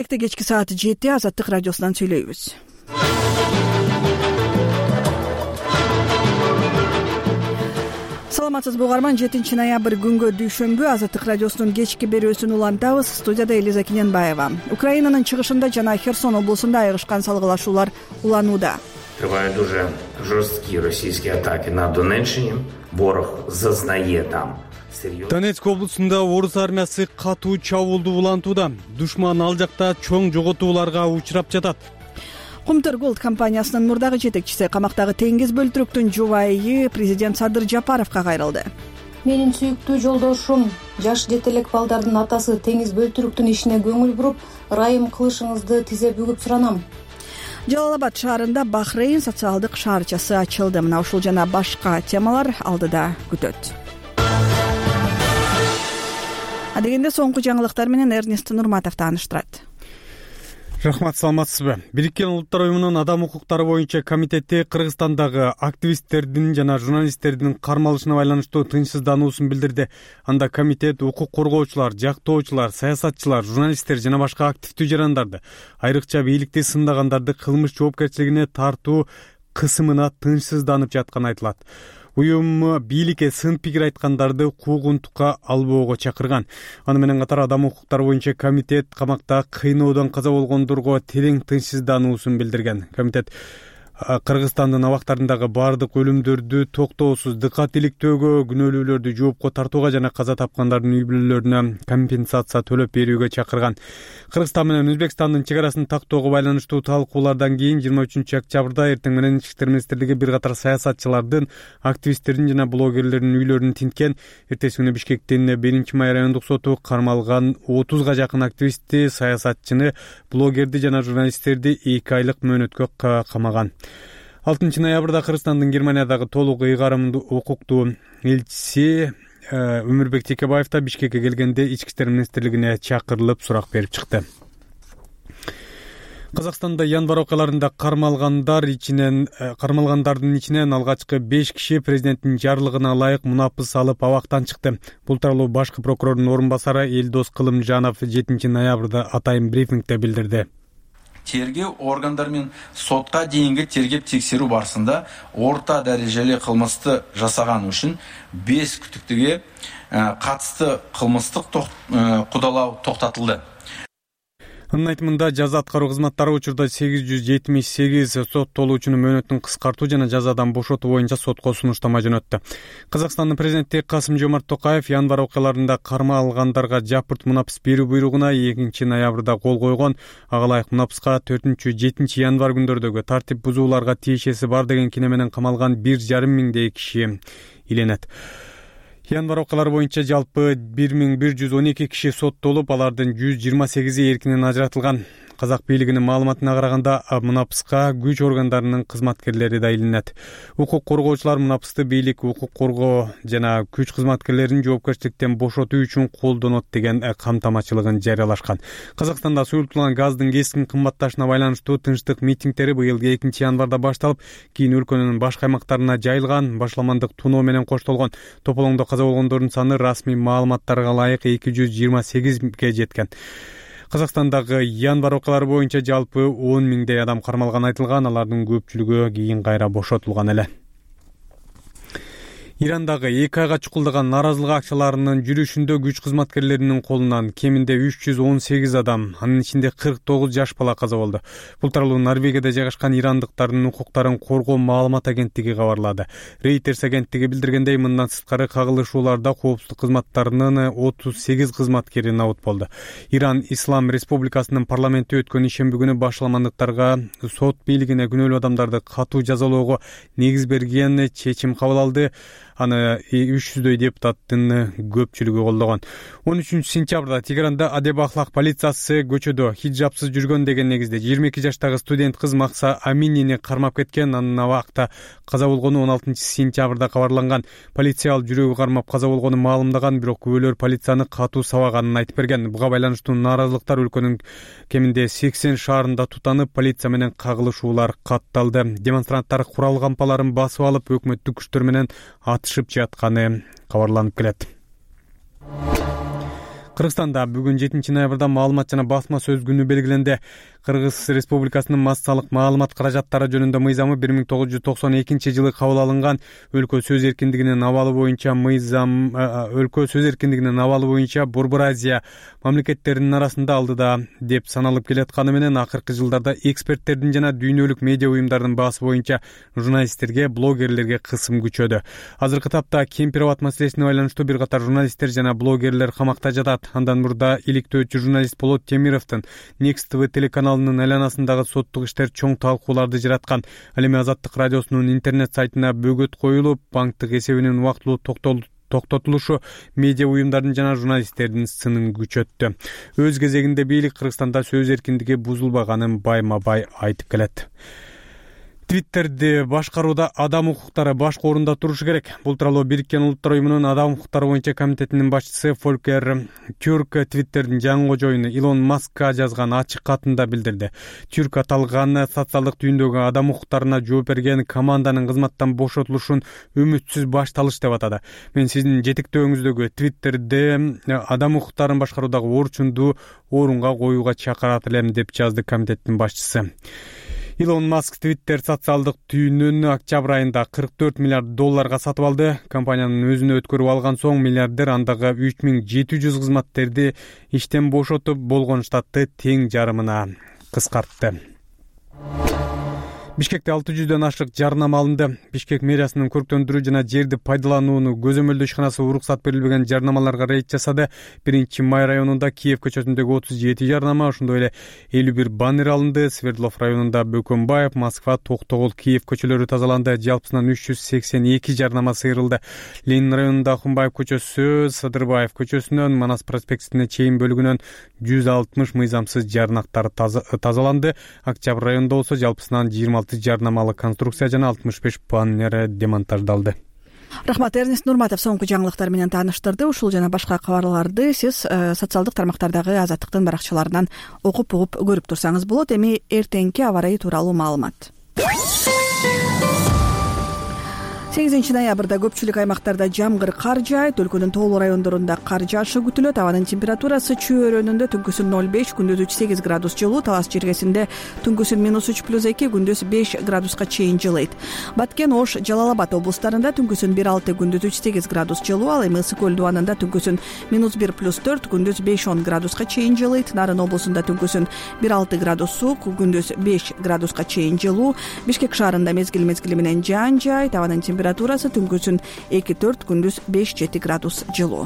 Кечки сааты 7 Азаттык радиосунан сүйлөйбүз. Саламатсызбы угарман, 7 ноябрь күнгө дүйшөмбү Азаттык радиосунун кечки берүүсүн улантабыз. Студияда Элиза Кененбаева. Украинанын чыгышында жана Херсон облусунда айыгышкан салгылашуулар уланууда. Тривають дуже жорсткі російські атаки на Донеччині. Ворог зазнає там. Донецк облусунда орус армиясы катуу чабуулду улантууда. Душман ал жакта чоң жоготууларга учурап жатат. Кумтөр Голд компаниясынын мурдагы жетекчиси камактагы теңиз бөлтүрүктүн жубайы президент Садыр Жапаровго кайрылды. Менин сүйүктүү жолдошум, жаш жетелек балдардын атасы теңиз бөлтүрүктүн ишине көңүл буруп, ырайым кылышыңызды тизе бүгүп суранам. Жалал-Абад шаарында Бахрейн социалдык шаарчасы ачылды. Мына ушул жана башка темалар алдыда күтөт. Адегенде соңку жаңылыктар менен Эрнест Нурматов тааныштырат. Рахмат, саламатсызбы? Бириккен Улуттар уюмунун адам укуктары боюнча комитети Кыргызстандагы активисттердин жана журналисттердин кармалышына байланыштуу тынчсыздануусун билдирди. Анда комитет укук коргоочулар, жактоочулар, саясатчылар, журналисттер жана башка активдүү жарандарды, айрыкча бийликти сындагандарды кылмыш жоопкерчилигине тартуу кысымына тынчсызданып жатканы айтылат. Уюм бийликке сын пикир айткандарды куугунтукка албоого чакырган. Аны менен катар адам укуктары боюнча комитет камакта кыйноодон каза болгондорго терең тынчсыздануусун билдирген. Комитет Кыргызстандын абактарындагы бардык өлүмдөрдү токтоосуз дыкат иликтөөгө, күнөөлүүлөрдү жоопко тартууга жана каза тапкандардын үй бүлөлөрүнө компенсация төлөп берүүгө чакырган. Кыргызстан менен Өзбекстандын чек арасын тактоого байланыштуу талкуулардан кийин 23 октябрда эртең менен Ички иштер министрлиги бир катар саясатчылардын, активисттердин жана блогерлердин үйлөрүн тинткен. Эртеси күнү Бишкектин 1 май райондук соту кармалган 30га жакын активистти, саясатчыны, блогерди жана журналисттерди 2 айлык мөөнөткө камаган. 6 ноябрда Кыргызстандын Германиядагы толук ыйгарымдуу укуктуу элчиси Өмүрбек Текебаев да Бишкекке келгенде Ички иштер министрлигине чакырылып сурак берип чыкты. Казакстанда январь окуяларында кармалгандардын ичинен алгачкы 5 киши президенттин жарлыгына ылайык мунапыс алып абактан чыкты. Бул тууралуу башкы прокурордун орун басары Элдос Кылымжанов 7 ноябрда атайын брифингде билдирди. Тергөө органдары мен сотка дейинги тергеп текшерүү барысында орта дарежелі кылмышты жасаган үчүн 5 күтүктүүгө катысты кылмыштык кудалоо токтотулду. Анын айтымында жаза аткаруу кызматтары учурда 878 соттолуучуну мөөнөтүн кыскартуу жана жазадан бошотуу боюнча сотко сунуштама жөнөттү. Казакстандын президенти Касым-Жомарт Токаев январь окуяларында кармалгандарга жапырт мунапыс берүү буйругуна 2 ноябрда кол койгон. Ага ылайык мунапыска 4-7 январь күндөрдөгү тартип бузууларга тиешеси бар деген кине менен камалган 1,5 миңдей киши иленет. Январь окуялары боюнча жалпы 1112 киши соттолуп, алардын 128и эркинен ажыратылган. Казак бийлигинин маалыматына караганда, мунапыска күч органдарынын кызматкерлери да илинет. Укук коргоочулар мунапысты бийлик, укук коргоо жана күч кызматкерлерин жоопкерчиликтен бошотуу үчүн колдонот деген камтамачылыгын жарыялашкан. Казакстанда суюртулган газдын кескин кымбатташына байланыштуу тынчтык митингдери быйыл 2 январда башталып, кийин өлкөнүн башка аймактарына жайылган. Башламандык туноо менен коштолгон. Тополоңдо каза болгондордун саны расмий маалыматтарга ылайык 228ге жеткен. Казакстандагы январь окуялары боюнча жалпы 10 миңдей адам кармалган айтылган, алардын көпчүлүгү кийин кайра бошотулган эле. Ирандагы 2 айга чукулдаган наразылык акчаларынын жүрүшүндө күч кызматкерлеринин колунан кеминде 318 адам, анын ичинде 49 жаш бала каза болду. Бул тууралуу Норвегияда жайгашкан ирандыктардын укуктарын коргоо маалымат агенттиги кабарлады. Reuters агенттиги билдиргендей, мындан сырткары кагылышууларда коопсуздук кызматтарынын 38 кызматкери набыт болду. Иран Ислам Республикасынын парламенти өткөн ишемби күнү башламандыктарга сот бийлигине күнөөлүү адамдарды катуу жазалоого негиз берген чечим кабыл алды. Аны 300дөй депутаттын көпчүлүгү колдогон. 13 сентябрда Тегеранда адеп ахлак полициясы көчөдө хиджапсыз жүргөн деген негизде 22 жаштагы студент кыз Макса Аминини кармап кеткен. Анын абакта каза болгону 16 сентябрда кабарланган. Полиция ал жүрөгү кармап каза болгону маалымдаган, бирок күбөлөр полицияны катуу сабаганын айтып берген. Буга байланыштуу наразылыктар өлкөнүн кеминде 80 шаарында тутанып, полиция менен кагылышуулар катталды. Демонстранттар курал кампаларын басып алып, өкмөттүк күчтөр менен атышып жатканы кабарланып келет. Кыргызстанда бүгүн 7-ноябрда маалымат жана басма сөз күнү белгиленди. Кыргыз Республикасынын массалык маалымат каражаттары жөнүндө мыйзамы 1992 кабыл алынган. Өлкө сөз эркиндигинин абалы боюнча Борбор Азия мамлекеттеринин арасында алдыда деп саналып келатканы менен акыркы жылдарда эксперттердин жана дүйнөлүк медиа уюмдардын баасы боюнча журналисттерге, блогерлерге кысым күчөдү. Азыркы тапта Кемпир-Абад маселесине байланыштуу бир катар журналисттер жана блогерлер камакта жатат. Андан мурда иликтөөчү журналист Болот Темировдун Next TV телеканалынын айланасындагы соттук иштер чоң талкууларды жараткан. Ал эми Азаттык радиосунун интернет сайтына бөгөт коюлуп, банктык эсебинин убактылуу токтотулушу медиа уюмдардын жана журналисттердин сынын күчөттү. Өз кезегинде бийлик Кыргызстанда сөз эркиндиги бузулбаганын байма-бай айтып келет. Твиттерди башкарууда адам укуктары башкы орунда турушу керек. Бул тууралуу Бириккен Улуттар уюмунун адам укуктары боюнча комитетинин башчысы Фолькер Тюрк Твиттердин жаңы кожоюну Илон Маскка жазган ачык катында билдирди. Тюрк аталган социалдык түйүндөгү адам укуктарына жооп берген команданын кызматтан бошотулушун үмүтсүз башталыш деп атады. Мен сиздин жетектөөңүздөгү Твиттерди адам укуктарын башкаруудагы орчунду орунга коюуга чакырат элем деп жазды комитеттин башчысы. Илон Маск Twitter социалдык түйүнүн октябрь айында $44 миллиард сатып алды. Компаниянын өзүнө өткөрүп алган соң миллиардер андагы 3700 кызматкерди иштен бошотуп болгон штатты тең жарымына кыскартты. Бишкекте 600дөн ашык жарнама алынды. Бишкек мэриясынын көрктөндүрүү жана жерди пайдаланууну көзөмөлдөө ишканасы уруксат берилбеген жарнамаларга рейд жасады. 1-Май районунда Киев көчөсүндөгү 37 жарнама, ошондой эле 51 баннер алынды. Свердлов районунда Бөкөнбаев, Москва, Токтогул, Киев көчөлөрү тазаланды. Жалпысынан 382 жарнама сыйрылды. Ленин районунда Ахунбаев көчөсү, Садырбаев көчөсүнөн Манас проспектисине чейин бөлүгүнөн 160 мыйзамсыз жарнактар тазаланды. Октябрь районунда болсо жалпысынан 26 жарнамалык конструкция жана 65 баннер демонтаждалды. Рахмат, Эрнест Нурматов соңку жаңылыктар менен тааныштырды. Ушул жана башка кабарларды сиз социалдык тармактардагы Азаттыктын баракчаларынан окуп угуп көрүп турсаңыз болот. Эми эртеңки аба ырайы тууралуу маалымат. 8-ноябрда көпчүлүк аймактарда жамгыр кар жаайт. Өлкөнүн тоолуу райондорунда кар жаашы күтүлөт. Абанын температурасы Чүй өрөөнүндө түнкүсүн 0,5, күндүз 3,8 градус жылуу, Талас жергесинде түнкүсүн -3+2, күндүз 5 градуска чейин жылыйт. Баткен, Ош, Жалал-Абад облустарында түнкүсүн 1,6, күндүз 3,8 градус жылуу, ал эми Ысык көл дубанында түнкүсүн -1+4, күндүз 5-10 градуска чейин жылыйт. Нарын облусунда түнкүсүн 1,6 градус суук, күндүз 5 градуска чейин жылуу. Бишкек шаарында мезгил менен жаан жаайт. Абанын температурасы түнкүсүн 2-4, күндүз 5-7 градус жылуу.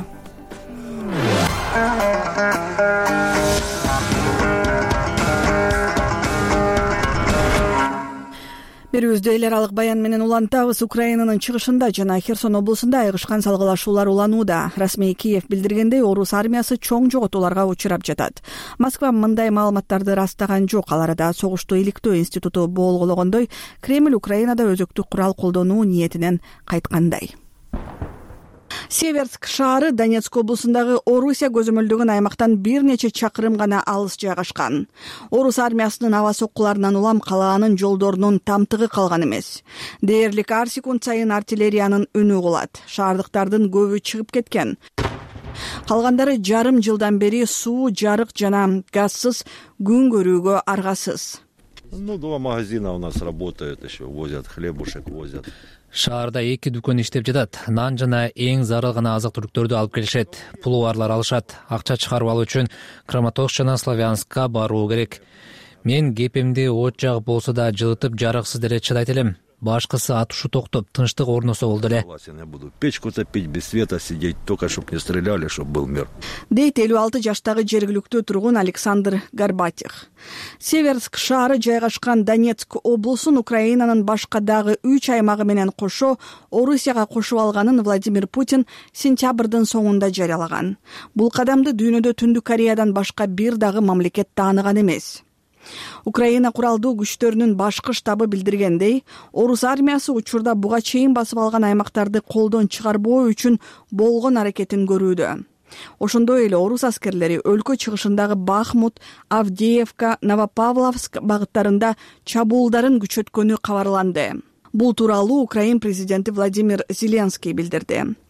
Берүүбүздү эл аралык баян менен улантабыз. Украинанын чыгышында жана Херсон облусунда айыгышкан салгылашуулар уланууда. Расмий Киев билдиргендей, орус армиясы чоң жоготууларга учурап жатат. Москва мындай маалыматтарды растаган жок. Ал арада согушту иликтөө институту болгондой, Кремль Украинада өзөктү курал колдонуу ниетинен кайткандай. Северск шаары Донецк облусундагы Орусия көзөмөлдөгөн аймактан бир нече чакырым гана алыс жайгашкан. Орус армиясынын аба соккуларынан улам калаанын жолдорунун тамтыгы калган эмес. Дээрлик ар секунд сайын артиллериянын үнү угулат. Шаардыктардын көбү чыгып кеткен. Калгандары жарым жылдан бери суу, жарык жана газсыз күн көрүүгө аргасыз. 2 магазина у нас работают, еще возят хлебушек, возят. Шаарда 2 дүкөн иштеп жатат. Нан жана эң зарыл гана азык-түлүктөрдү алып келишет. Пулубарлар алышат. Акча чыгарып алуу үчүн Краматорск жана Славянскка баруу керек. Мен кепемди от жагып болсо да жылытып жарыксыз деле чыдайт элем. Башкысы атышу токтоп, тынчтык орносо болду эле. Я буду печку топить, без света сидеть, только чтоб не стреляли, чтоб был мир. Дейт 56 жаштагы жергиликтүү тургун Александр Горбатих. Северск шаары жайгашкан Донецк облусун Украинанын башка дагы 3 аймагы менен кошо Орусияга кошуп алганын Владимир Путин сентябрдын соңунда жарыялаган. Бул кадамды дүйнөдө Түндүк Кореядан башка бир дагы мамлекет тааныган эмес. Украина куралдуу күчтөрүнүн башкы штабы билдиргендей, орус армиясы учурда буга чейин басып алган аймактарды колдон чыгарбоо үчүн болгон аракетин көрүүдө. Ошондой эле орус аскерлери өлкө чыгышындагы Бахмут, Авдеевка, Новопавловск багыттарында чабуулдарын күчөткөнү кабарланды. Бул тууралуу Украин президенти Владимир Зеленский билдирди.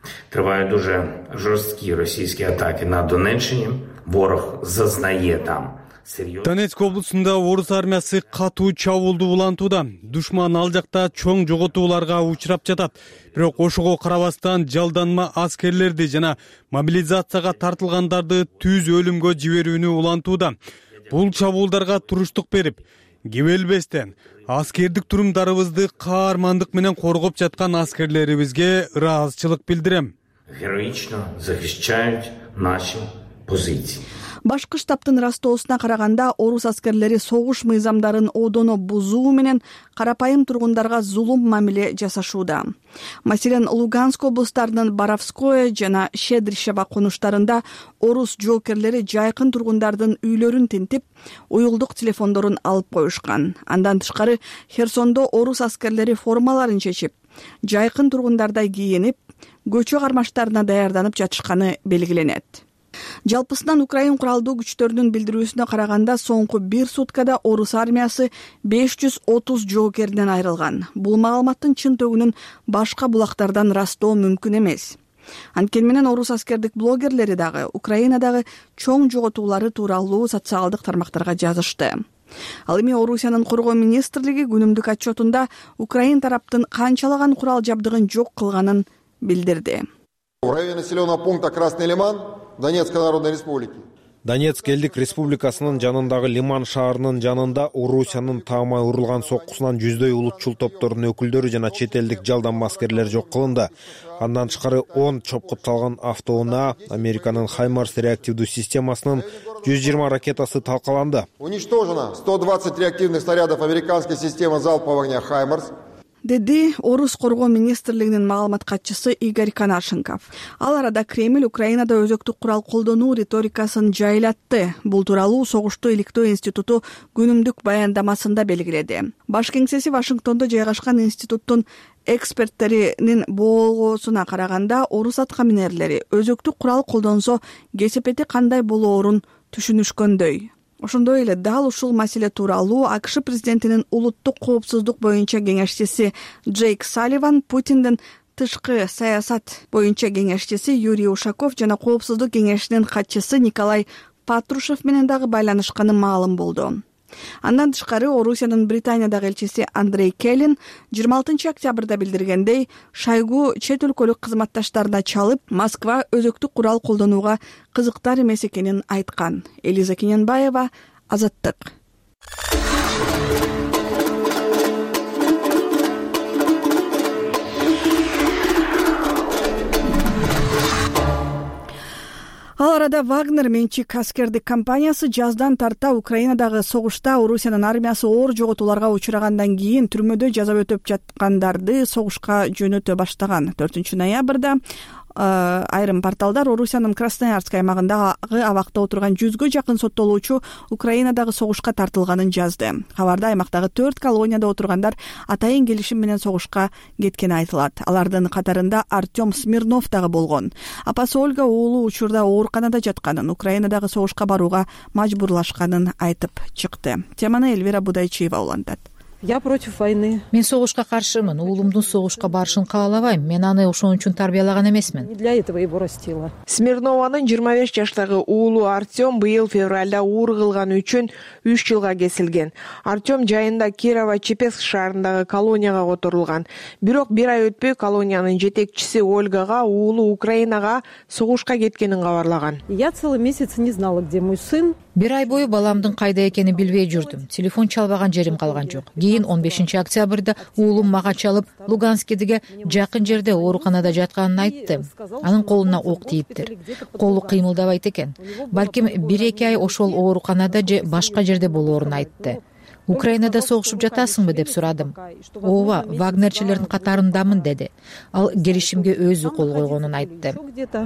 Тривають дуже жорсткі російські атаки на Донеччині. Ворог зазнає там. Донецк облусунда орус армиясы катуу чабуулду улантууда. Душман ал жакта чоң жоготууларга учурап жатат. Бирок ошого карабастан жалданма аскерлерди жана мобилизацияга тартылгандарды түз өлүмгө жиберүүнү улантууда. Бул чабуулдарга туруштук берип, кебелбестен аскердик турумдарыбызды каармандык менен коргоп жаткан аскерлерибизге ыраазычылык билдирем. Героично захищають наші позиції. Башкы штабтын растоосуна караганда орус аскерлери согуш мыйзамдарын одоно бузуу менен карапайым тургундарга зулум мамиле жасашууда. Маселен, Луганск облустарынын Боровское жана Щедрищево конуштарында орус жоокерлери жайкын тургундардын үйлөрүн тинтип, уюлдук телефондорун алып коюшкан. Андан тышкары Херсондо орус аскерлери формаларын чечип, жайкын тургундардай кийинип, көчө кармаштарына даярданып жатышканы белгиленет. Жалпысынан Украин куралдуу күчтөрүнүн билдирүүсүнө караганда соңку бир суткада орус армиясы 530 жоокерден айрылган. Бул маалыматтын чын төгүнүн башка булактардан растоо мүмкүн эмес. Анткени менен орус аскердик блогерлери дагы Украинадагы чоң жоготуулары тууралуу социалдык тармактарга жазышты. Ал эми Орусиянын коргоо министрлиги күнүмдүк отчетунда Украин тараптын канчалаган курал жабдыгын жок кылганын билдирди. В районе населенного пункта Красный Лиман Донецкой Народной Республики. Донецк элдик республикасынын жанындагы Лиман шаарынын жанында Орусиянын таамай урулган соккусунан жүздөй улутчул топтордун өкүлдөрү жана чет элдик жалданма аскерлер жок кылынды. Андан тышкары 10 чопкутталган автоунаа, Американын Хаймарс реактивдүү системасынын 120 ракетасы талкаланды. Уничтожено 120 реактивных снарядов американской системы залпового огня Хаймарс. Деди Орус коргоо министрлигинин маалымат катчысы Игорь Канашенков. Ал арада Кремль Украинада өзөктүк курал колдонуу риторикасын жайлатты. Бул тууралуу Согушту иликтөө институту күнүмдүк баяндамасында белгиледи. Баш кеңсеси Вашингтондо жайгашкан институттун эксперттеринин болгоосуна караганда орус аткаминерлери өзөктүк курал колдонсо кесепети кандай болоорун түшүнүшкөндөй. Ошондой эле дал ушул маселе тууралуу АКШ президентинин улуттук коопсуздук боюнча кеңешчиси Джейк Салливан, Путиндин тышкы саясат боюнча кеңешчиси Юрий Ушаков жана коопсуздук кеңешинин катчысы Николай Патрушев менен дагы байланышканы маалым болду. Андан тышкары Орусиянын Британиядагы элчиси Андрей Келлин 26 октябрда билдиргендей, Шойгу чет өлкөлүк кызматташтарына чалып, Москва өзөктүк курал колдонууга кызыктар эмес экенин айткан. Элиза Кененбаева, Азаттык. Ал арада Вагнер менчик аскердик компаниясы жаздан тарта Украинадагы согушта Орусиянын армиясы оор жоготууларга учурагандан кийин түрмөдө жаза өтөп жаткандарды согушка жөнөтө баштаган. 4 ноябрда айрым порталдар Орусиянын Красноярск аймагындагы абакта отурган 100гө жакын соттолуучу Украинадагы согушка тартылганын жазды. Кабарда аймактагы 4 колонияда отургандар атайын келишим менен согушка кеткени айтылат. Алардын катарында Артем Смирнов дагы болгон. Апасы Ольга уулу учурда ооруканада жатканын, Украинадагы согушка барууга мажбурлашканын айтып чыкты. Теманы Эльвира Будайчиева улантат. Я против войны. Мен согушка каршымын. Уулумдун согушка барышын каалабайм. Мен аны ошон үчүн тарбиялаган эмесмин. Не для этого его растила. Смирнованын 25 жаштагы уулу Артем быйыл февралда уур кылганы үчүн 3 жылга кесилген. Артем жайында Кирово-Чепецк шаарындагы колонияга которулган. Бирок бир ай өтпөй колониянын жетекчиси Ольгага уулу Украинага согушка кеткенин кабарлаган. Я целый месяц не знала, где мой сын. Бир ай бою баламдын кайда экенин билбей жүрдүм. Телефон чалбаган жерим калган жок. Кийин 15 октябрда уулум мага чалып, Луганскедеги жакын жерде ооруканада жатканын айтты. Анын колуна ок тийиптир. Колу кыймылдабайт экен. Балким 1-2 ай ошол ооруканада же башка жерде болоорун айтты. Украинада согушуп жатасыңбы деп сурадым. Ооба, Вагнерчилердин катарындамын деди. Ал келишимге өзү кол койгонун айтты.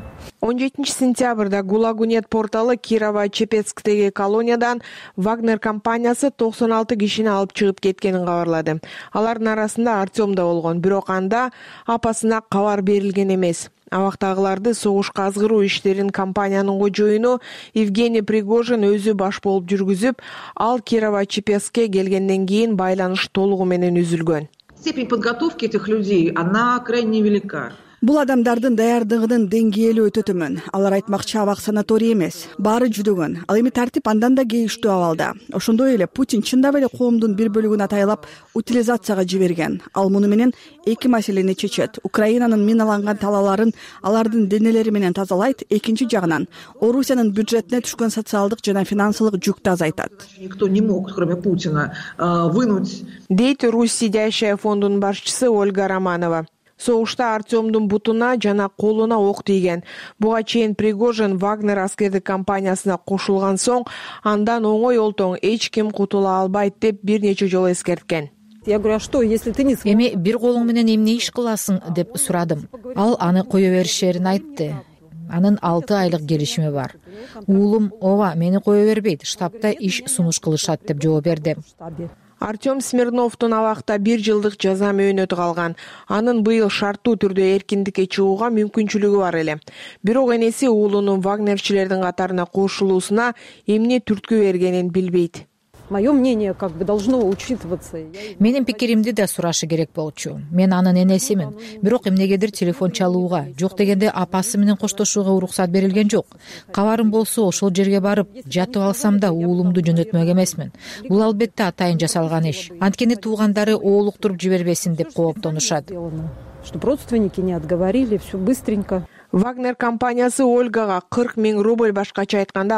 17 сентябрда Гулагунет порталы Кирово-Чепецктеги колониядан Вагнер компаниясы 96 кишини алып чыгып кеткенин кабарлады. Алардын арасында Артем да болгон, бирок анда апасына кабар берилген эмес. Абактагыларды согушка азгыруу иштерин компаниянын кожоюну Евгений Пригожин өзү баш болуп жүргүзүп, ал Кирово-Чепецкке келгенден кийин байланыш толугу менен үзүлгөн. Степень подготовки этих людей, она крайне велика. Бул адамдардын даярдыгынын деңгээли өтө төмөн. Алар айтмакчы абак санаторий эмес, баары жүдөгөн. Ал эми тартип андан да кейиштүү абалда. Ошондой эле Путин чындап эле коомдун бир бөлүгүн атайлап утилизацияга жиберген. Ал муну менен эки маселени чечет. Украинанын миналанган талааларын алардын денелери менен тазалайт, экинчи жагынан Орусиянын бюджетине түшкөн социалдык жана финансылык жүктү азайтат. Никто не мог, кроме Путина, вынуть. Дейт Руссия Сидящая фондунун башчысы Ольга Романова. Согушта Артемдун бутуна жана колуна ок тийген. Буга чейин Пригожин Вагнер аскердик компаниясына кошулган соң, андан оңой олтоң эч ким кутула албайт деп бир нече жолу эскерткен. Я говорю, а что, если ты не... Эми бир колуң менен эмне иш кыласың деп сурадым. Ал аны кое беришерин айтты. Анын 6 айлык келишими бар. Уулум ооба мени кое бербейт, штабта иш сунуш кылышат деп жооп берди. Артем Смирновдун абакта 1 жылдык жаза мөөнөтү калган. Анын быйыл шарттуу түрдө эркиндикке чыгууга мүмкүнчүлүгү бар эле. Бирок энеси уулунун вагнерчилердин катарына кошулуусуна эмне түрткү бергенин билбейт. Мое мнение как бы должно учитываться. Менин пикиримди да сурашы керек болчу. Мен анын энесимин. Бирок эмнегедир телефон чалууга, жок дегенде апасы менен коштошууга уруксат берилген жок. Кабарым болсо ошол жерге барып жатып алсам да уулумду жөнөтмөк эмесмин. Бул албетте атайын жасалган иш. Анткени туугандары оолуктуруп жибербесин деп кооптонушат. Чтоб родственники не отговорили, все быстренько. Вагнер компаниясы Ольгага 40 000 рубль, башкача айтканда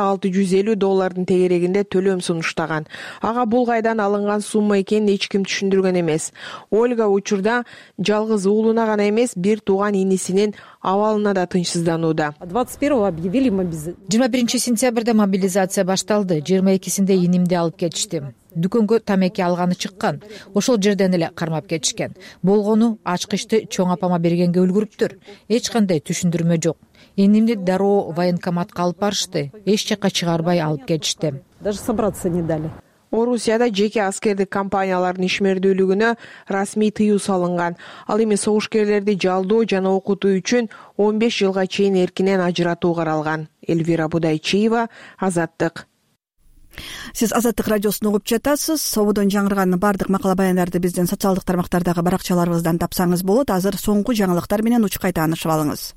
$650 тегерегинде төлөм сунуштаган. Ага бул кайдан алынган сумма экенин эч ким түшүндүргөн эмес. Ольга учурда жалгыз уулуна гана эмес, бир тууган инисинин абалына да тынчсызданууда. 21-го объявили мобилизацию. 21 сентябрда мобилизация башталды. 22-синде инимди алып кетишти. Дүкөнгө тамеки алганы чыккан. Ошол жерден эле кармап кетишкен. Болгону ачкычты чоң апама бергенге үлгүрүптүр. Эч кандай түшүндүрмө жок. Энимди дароо военкоматка алып барышты. Эч жакка чыгарбай алып кетишти. Даже собраться не дали. Орусияда жеке аскердик компаниялардын ишмердүүлүгүнө расмий тыюу салынган. Ал эми согушкерлерди жалдоо жана окутуу үчүн 15 жылга чейин эркинен ажыратуу каралган. Эльвира Будайчиева, Азаттык. Сиз Азаттык радиосун угуп жатасыз. Сободон жаңырган бардык макала баяндарды биздин социалдык тармактардагы баракчаларыбыздан тапсаңыз болот. Азыр соңку жаңылыктар менен учкай таанышып алыңыз.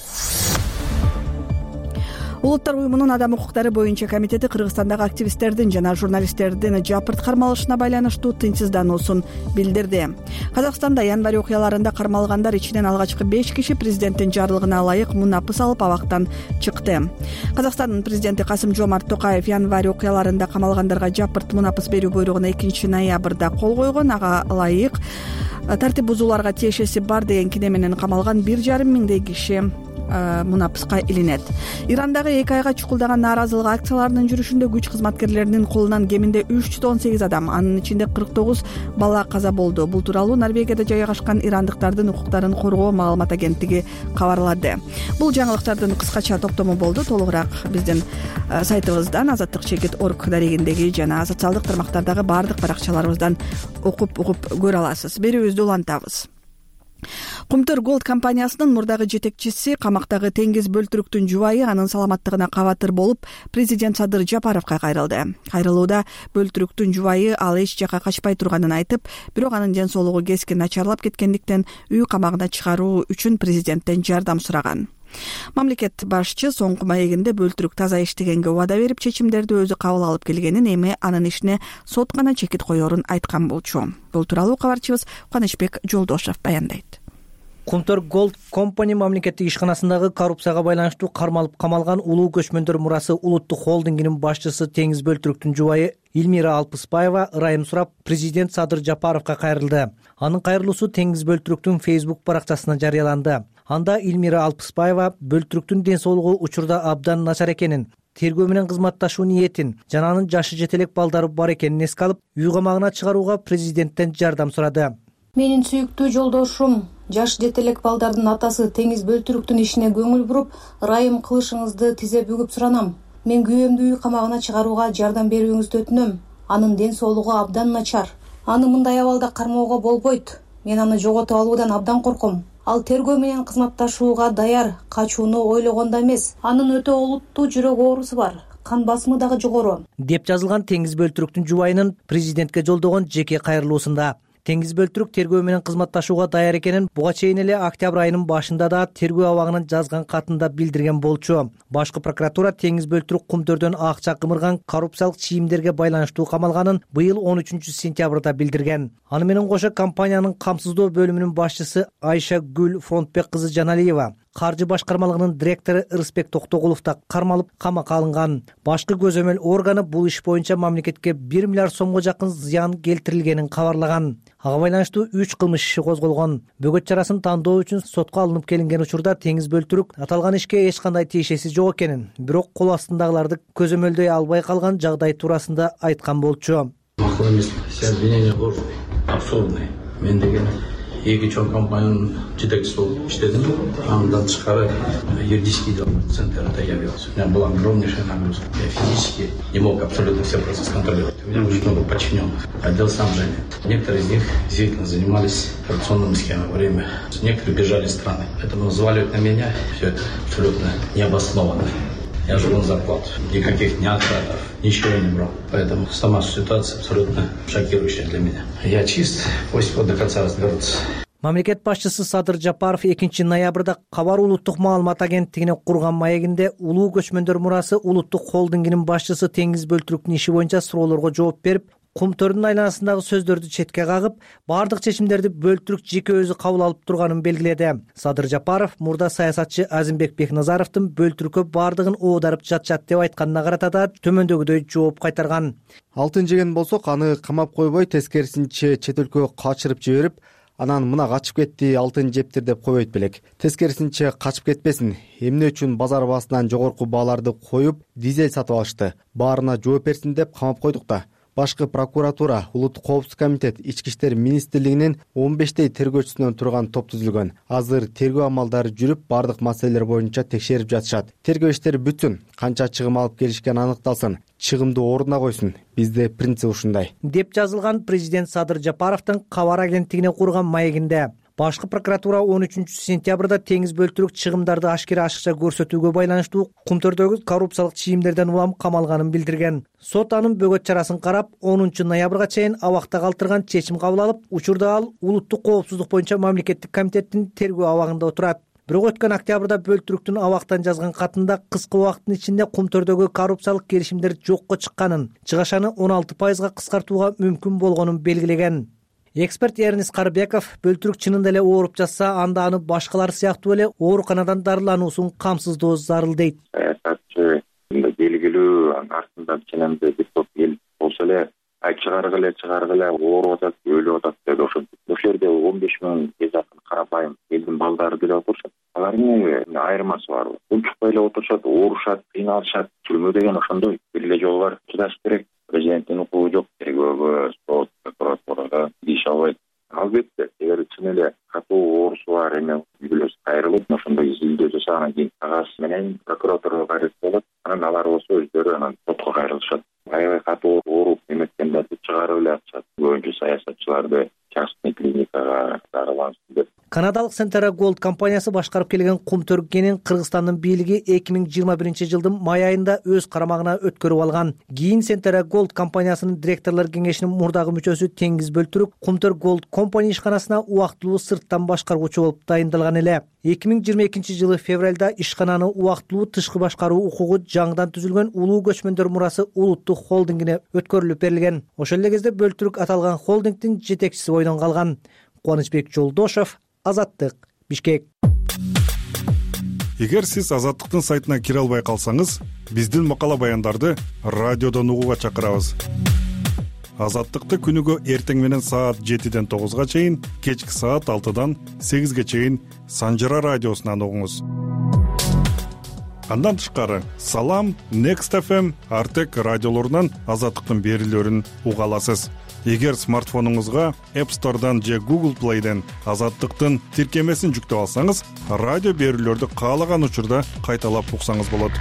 Улуттар уюмунун адам укуктары боюнча комитети Кыргызстандагы активисттердин жана журналисттердин жапырт кармалышына байланыштуу тынчсыздануусун билдирди. Казакстанда январь окуяларында кармалгандар ичинен алгачкы 5 киши президенттин жарлыгына ылайык мунапыс алып абактан чыкты. Казакстандын президенти Касым-Жомарт Токаев январь окуяларында камалгандарга жапырт мунапыс берүү буйругуна 2 ноябрда кол койгон. Ага ылайык тартип бузууларга тиешеси бар деген кине менен камалган 1,5 миңдей киши мунапыска илинет. Ирандагы 2 айга чукулдаган нааразылык акцияларынын жүрүшүндө күч кызматкерлеринин колунан кеминде 318 адам, анын ичинде 49 бала каза болду. Бул тууралуу Норвегияда жайгашкан ирандыктардын укуктарын коргоо маалымат агенттиги кабарлады. Бул жаңылыктардын кыскача топтому болду. Толугураак биздин сайтыбыздан azattik.org дарегиндеги жана социалдык тармактардагы бардык баракчаларыбыздан окуп көрө аласыз. Берүүбүздү улантабыз. Кумтөр Голд компаниясынын мурдагы жетекчиси камактагы Теңиз Бөлтүрүктүн жубайы анын саламаттыгына кабатыр болуп, президент Садыр Жапаровго кайрылды. Кайрылууда Бөлтүрүктүн жубайы ал эч жакка качпай турганын айтып, бирок анын ден соолугу кескин начарлап кеткендиктен үй камагына чыгаруу үчүн президенттен жардам сураган. Мамлекет башчы соңку маегинде Бөлтүрүк таза иштегенге убада берип, чечимдерди өзү кабыл алып келгенин, эми анын ишине сот гана чекит коерун айткан болчу. Бул тууралуу кабарчыбыз Кубанычбек Жолдошев баяндайт. Кумтөр Голд компания мамлекеттик ишканасындагы коррупцияга байланыштуу кармалып камалган улуу көчмөндөр мурасы улуттук холдингинин башчысы Теңиз Бөлтүрүктүн жубайы Эльмира Алпыспаева ырайым сурап президент Садыр Жапаровго кайрылды. Анын кайрылуусу Теңиз Бөлтүрүктүн Facebook баракчасына жарыяланды. Анда Эльмира Алпыспаева Бөлтүрүктүн ден соолугу учурда абдан начар экенин, тергөө менен кызматташуу ниетин жана анын жашы жетелек балдары бар экенин эске алып, үй камагына чыгарууга президенттен жардам сурады. Менин сүйүктүү жолдошум, жаш жетелек балдардын атасы Теңиз Бөлтүрүктүн ишине көңүл буруп, ырайым кылышыңызды тизе бүгүп суранам. Мен күйөөмдү үй камагына чыгарууга жардам берүүңүздү өтүнөм. Анын ден соолугу абдан начар. Аны мындай абалда кармоого болбойт. Мен аны жоготуп алуудан абдан корком. Ал тергөө менен кызматташууга даяр, качууну ойлогондо эмес. Анын өтө олуттуу жүрөк оорусу бар. Кан басымы дагы жогору. Деп жазылган Теңиз Бөлтүрүктүн жубайынын президентке жолдогон жеке кайрылуусунда. Теңиз бөлтүрүк тергөө менен кызматташууга даяр экенин буга чейин эле октябрь айынын башында да тергөө абагына жазган катында билдирген болчу. Башкы прокуратура Теңиз бөлтүрүк кумтөрдөн акча кымырган коррупциялык чийимдерге байланыштуу камалганын быйыл 13-сентябрда билдирген. Аны менен кошо компаниянын камсыздоо бөлүмүнүн башчысы Айша Гүл Фронтбек кызы Жаналиева, каржы башкармалыгынын директору Ырысбек Токтогулов да кармалып камакка алынган. Башкы көзөмөл органы бул иш боюнча мамлекетке 1 миллиард сомго жакын зыян келтирилгенин кабарлаган. Ага байланыштуу 3 кылмыш иши козголгон. Бөгөт чарасын тандоо үчүн сотко алынып келинген учурда Теңиз бөлтүрүк аталган ишке эч кандай тиешеси жок экенин, бирок кол астындагыларды көзөмөлдөй албай калган жагдай туурасында айткан болчу. Макул эмес, все обвинения ложные, абсурдные. Мен деген эки чоң компаниянын жетекчиси болуп иштедим. Андан тышкары юридический центрда явился. У меня была огромнейшая нагрузка. Я физически не мог абсолютно все процессы контролировать. У меня очень много подчиненных. Отдел снабжения. Некоторые из них действительно занимались коррупционными схемами во время. Некоторые бежали из страны. Поэтому взваливать на меня все это абсолютно необоснованно. Я живу на зарплату. Никаких ни откатов, ничего не брал. Поэтому сама ситуация абсолютно шокирующая для меня. Я чист, пусть до конца разберутся. Мамлекет башчысы Садыр Жапаров 2 ноябрда Кабар улуттук маалымат агенттигине курган маегинде улуу көчмөндөр мурасы улуттук холдингинин башчысы Теңиз бөлтүрүктүн иши боюнча суроолорго жооп берип, кумтөрдүн айланасындагы сөздөрдү четке кагып, бардык чечимдерди бөлтүрүк жеке өзү кабыл алып турганын белгиледи. Садыр Жапаров мурда саясатчы Азимбек Бекназаровдун бөлтүрүккө бардыгын оодарып жатышат деп айтканына карата да төмөндөгүдөй жооп кайтарган. Алтын жеген болсок, аны камап койбой, тескерисинче чет өлкөгө качырып жиберип, анан мына качып кетти, алтын жептир деп койбойт белек. Тескерисинче качып кетпесин. Эмне үчүн базар баасынан жогорку бааларды коюп, дизель сатып алышты? Баарына жооп берсин деп камап койдук да. Башкы прокуратура, Улуттук коопсуздук комитет, Ички иштер министрлигинин 15 тергөөчүсүнөн турган топ түзүлгөн. Азыр тергөө амалдары жүрүп, бардык маселелер боюнча текшерип жатышат. Тергөө иштери бүтүн, канча чыгым алып келишкен аныкталсын, чыгымды ордуна койсун. Бизде принцип ушундай. Деп жазылган президент Садыр Жапаровдун Кабар агенттигине курган маегинде. Башкы прокуратура 13-сентябрда Теңиз бөлтүрүк чыгымдарды ашыкча көрсөтүүгө байланыштуу кумтөрдөгү коррупциялык чийимдерден улам камалганын билдирген. Сот анын бөгөт чарасын карап, 10 ноябрга чейин абакта калтырган чечим кабыл алып, учурда ал улуттук коопсуздук боюнча мамлекеттик комитеттин тергөө абагында отурат. Бирок өткөн октябрда бөлтүрүктүн абактан жазган катында кыска убакыттын ичинде кумтөрдөгү коррупциялык келишимдер жокко чыкканын, чыгашаны 16%га кыскартууга мүмкүн болгонун белгилеген. Эксперт Эрнис Карбеков бөлтүрүк чынында эле ооруп жатса, анда аны башкалар сыяктуу эле ооруканадан дарылануусун камсыздоо зарыл дейт. Саясатчы белгилүү артында ченемде бир топ эл болсо эле чыгаргыла ооруп атат, өлүп атат деп ошентип. Ошол жерде 15,000 жакын карапайым элдин балдары деле отурушат. Алардын айырмасы бар. Унчукпай эле отурушат, оорушат, кыйналышат. Түрмө деген ошондой. Бир эле жол бар. Чыдаш керек. Президенттин укугу жок. Тергөөгө, сот, прокуратурага иш албайт. Албетте, эгер чын эле катуу оорусу бар эме үйлөс кайрылып, ошондой изилдөө жасагандан кийин кагаз менен прокуратурага кайрылып болот. Анан алар болсо өздөрү анан сотко кайрылышат. Аябай катуу ооруп эметкендерди чыгарып эле атышат. Көбүнчө саясатчыларды частный клиникага дарылансын деп. Канадалык Centera Gold компаниясы башкарып келген кумтөргенин Кыргызстандын бийлиги 2021 жылдын май айында өз карамагына өткөрүп алган. Кийин Centera Gold компаниясынын директорлор кеңешинин мурдагы мүчөсү Теңиз бөлтүрүк Кумтөр Gold компания ишканасына убактылуу сырттан башкаруучу болуп дайындалган эле. 2022 жылы февралда ишкананы убактылуу тышкы башкаруу укугу жаңыдан түзүлгөн улуу көчмөндөр мурасы улуттук холдингине өткөрүлүп берилген. Ошол эле кезде бөлтүрүк аталган холдингдин жетекчиси бойдон калган. Кубанычбек Жолдошов, Азаттык, Бишкек. Эгер сиз Азаттыктын сайтына кире албай калсаңыз, биздин макала баяндарды радиодон угууга чакырабыз. Азаттыкты күнүгө эртең менен саат 7-ден 9-га чейин, кечки саат 6-дан 8-ге чейин Санжара радиосунан угуңуз. Андан тышкары Салам, Next FM, Артек радиолорунан Азаттыктын берүүлөрүн уга аласыз. Эгер смартфонуңузга App Store'дан же Google Play'ден Азаттыктын тиркемесин жүктөп алсаңыз, радио берүүлөрдү каалаган учурда кайталап уксаңыз болот.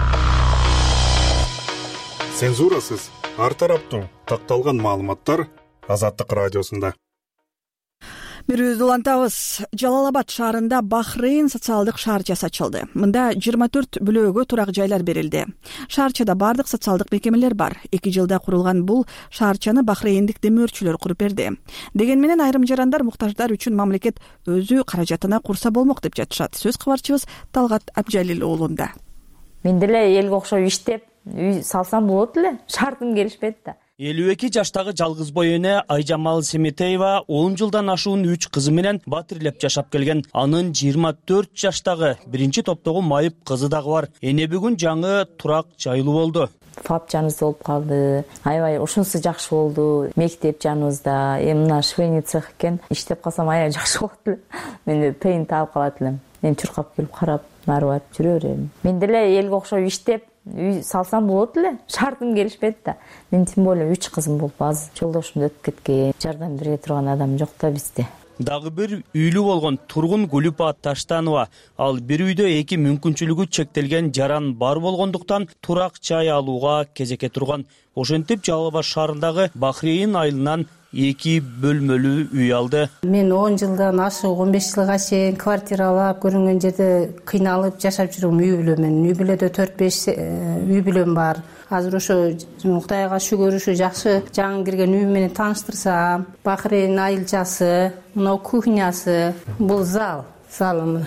Цензурасыз, ар тараптуу такталган маалыматтар Азаттык радиосунда. Бирөөздү улантабыз. Жалал Абад шаарында Бахрейн социалдык шаарчасы ачылды. Мында 24 бүлөөгө турак жайлар берилди. Шаарчада бардык социалдык мекемелер бар. 2 жылда курулган бул шаарчаны бахрейндик демөөрчүлөр куруп берди. Деген менен айрым жарандар муктаждар үчүн мамлекет өзү каражатына курса болмок деп жатышат. Сөз кабарчыбыз Талгат Абжалил уулунда. Мен деле элге окшоп иштеп, үй салсам болот эле. Шартым келишпейт да. 52 жаштагы жалгыз бой эне Айжамал Семетеева 10 жылдан ашуун 3 кызы менен батирлеп жашап келген. Анын 24 жаштагы биринчи топтогу майып кызы дагы бар. Эне бүгүн жаңы турак жайлуу болду. ФАП жаныбызда болуп калды. Аябай ушунусу жакшы болду. Мектеп жаныбызда, мына швейный цех экен. Иштеп калсам аябай жакшы болот эле. Мен тыйын таап калат элем. Мен чуркап келип карап, нары барып жүрө берем. Мен деле элге окшоп иштеп, үй салсам болот эле. Шартым келишпейт да. Мен тем более 3 кызым болуп аз. Жолдошум өтүп кеткен. Жардам бере турган адам жок да бизде. Дагы бир үйлүү болгон тургун Гүлүпа Таштанова. Ал бир үйдө 2 мүмкүнчүлүгү чектелген жаран бар болгондуктан турак жай алууга кезекке турган. Ошентип Жалал Абад шаарындагы Бахрейн айылынан 2 бөлмөлүү үй алды. Мен 10 жылдан ашык 15 жылга чейин квартиралап көрүнгөн жерде кыйналып жашап жүрөм үй бүлөмөн. Үй бүлөдө 4-5 үй бүлөм бар. Азыр ошо Кудайга шүгүр ушу жакшы жаңы кирген үй менен тааныштырсам, Бахрейн айылчасы, мына кухнясы, бул залым.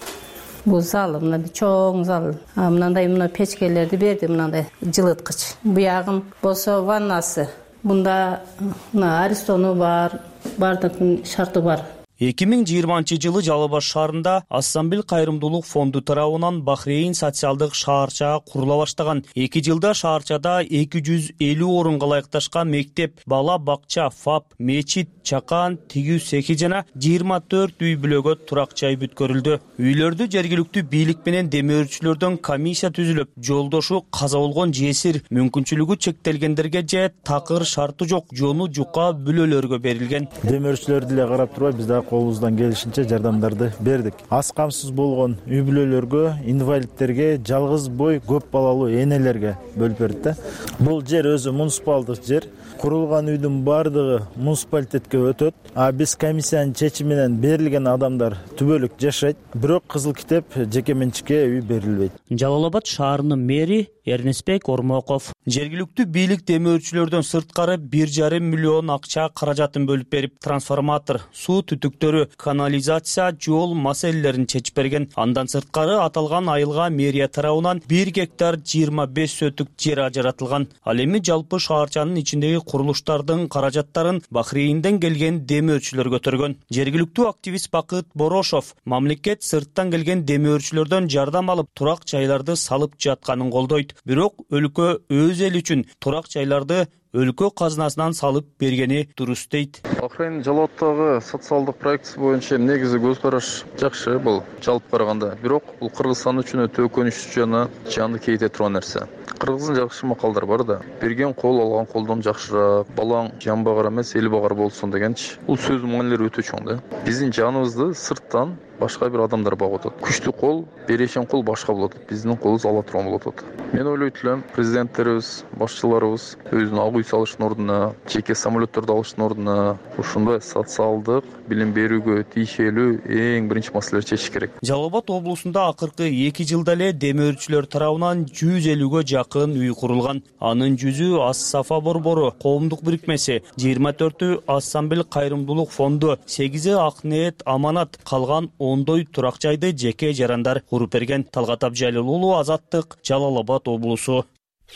Бул зал, мына чоң зал. Мындай печкелерди берди, мындай жылыткыч. Буягын болсо ваннасы. Мында аристону бар, бардык шарты бар. 2020 жылы Жалал Абад шаарында Ассамбль кайрымдуулук фонду тарабынан Бахрейн социалдык шаарча курула баштаган. 2 жылда шаарчада 250 орунга ылайыкташкан мектеп, бала бакча, ФАП, мечит, чакан, тигүү цехи жана 24 үй бүлөгө турак жай бүткөрүлдү. Үйлөрдү жергиликтүү бийлик менен демөөрчүлөрдөн комиссия түзүлүп, жолдошу каза болгон жесир, мүмкүнчүлүгү чектелгендерге же такыр шарты жок жону жука бүлөлөргө берилген. Демөөрчүлөрдү эле карап турбай биз колубуздан келишинче жардамдарды бердик. Аз камсыз болгон үй бүлөлөргө, инвалидтерге, жалгыз бой көп балалуу энелерге бөлүп берди. Бул жер өзү муниципалдык жер. Курулган үйдүн бардыгы муниципалитетке өтөт. А биз комиссиянын чечими менен берилген адамдар түбөлүк жашайт. Бирок кызыл китеп жеке менчикке үй берилбейт. Жалал Абад шаарынын мэри Эрнестбек Ормоков жергиликтүү бийлик демөөрчүлөрдөн сырткары 1,5 миллион акча каражатын бөлүп берип, трансформатор, суу түтүктөрү, канализация, жол маселелерин чечип берген. Андан сырткары аталган айылга мэрия тарабынан 1 гектар 25 сөтүк жер ажыратылган. Ал эми жалпы шаарчанын ичиндеги курулуштардын каражаттарын Бахрейнден келген демөөрчүлөр көтөргөн. Жергиликтүү активист Бакыт Борошов мамлекет сырттан келген демөөрчүлөрдөн жардам алып турак жайларды салып жатканын колдойт. Бирок өлкө өз эл үчүн турак жайларды өлкө казынасынан салып бергени дурус дейт. Бахрейн Жалал Абадтагы социалдык проектisi боюнча негизи көз караш жакшы, бул жалпы караганда. Бирок бул Кыргызстан үчүн өтө өкүнүчтүү жана жанды кейте турган нерсе. Кыргыздын жакшы макалдары бар да. Берген кол алган колдон жакшыраак, балаң жан багар эмес, эл багар болсун дегенчи. Бул сөздүн маанилери өтө чоң да. Биздин жаныбызды сырттан башка бир адамдар багып атат. Күчтүү кол, берешен кол башка болот. Биздин колубуз ала турган болот. Мен ойлойт элем, президенттерибиз, башчыларыбыз өзүнүн ак үй салыштын ордуна, жеке самолеттерди алыштын ордуна ушундай социалдык билим берүүгө тийшелүү эң биринчи маселелерди чечиш керек. Жалал Абад облусунда акыркы 2 жылда эле демөөрчүлөр тарабынан 150ге жакын үй курулган. Анын 100ü Ас-Сафа борбору коомдук бирикмеси, 24ü Ассамбль кайрымдуулук фонду, 8-и Акниет Аманат, калган ондой турак жайды жеке жарандар куруп берген. Талгат Абжалил уулу, Азаттык, Жалал Абад облусу.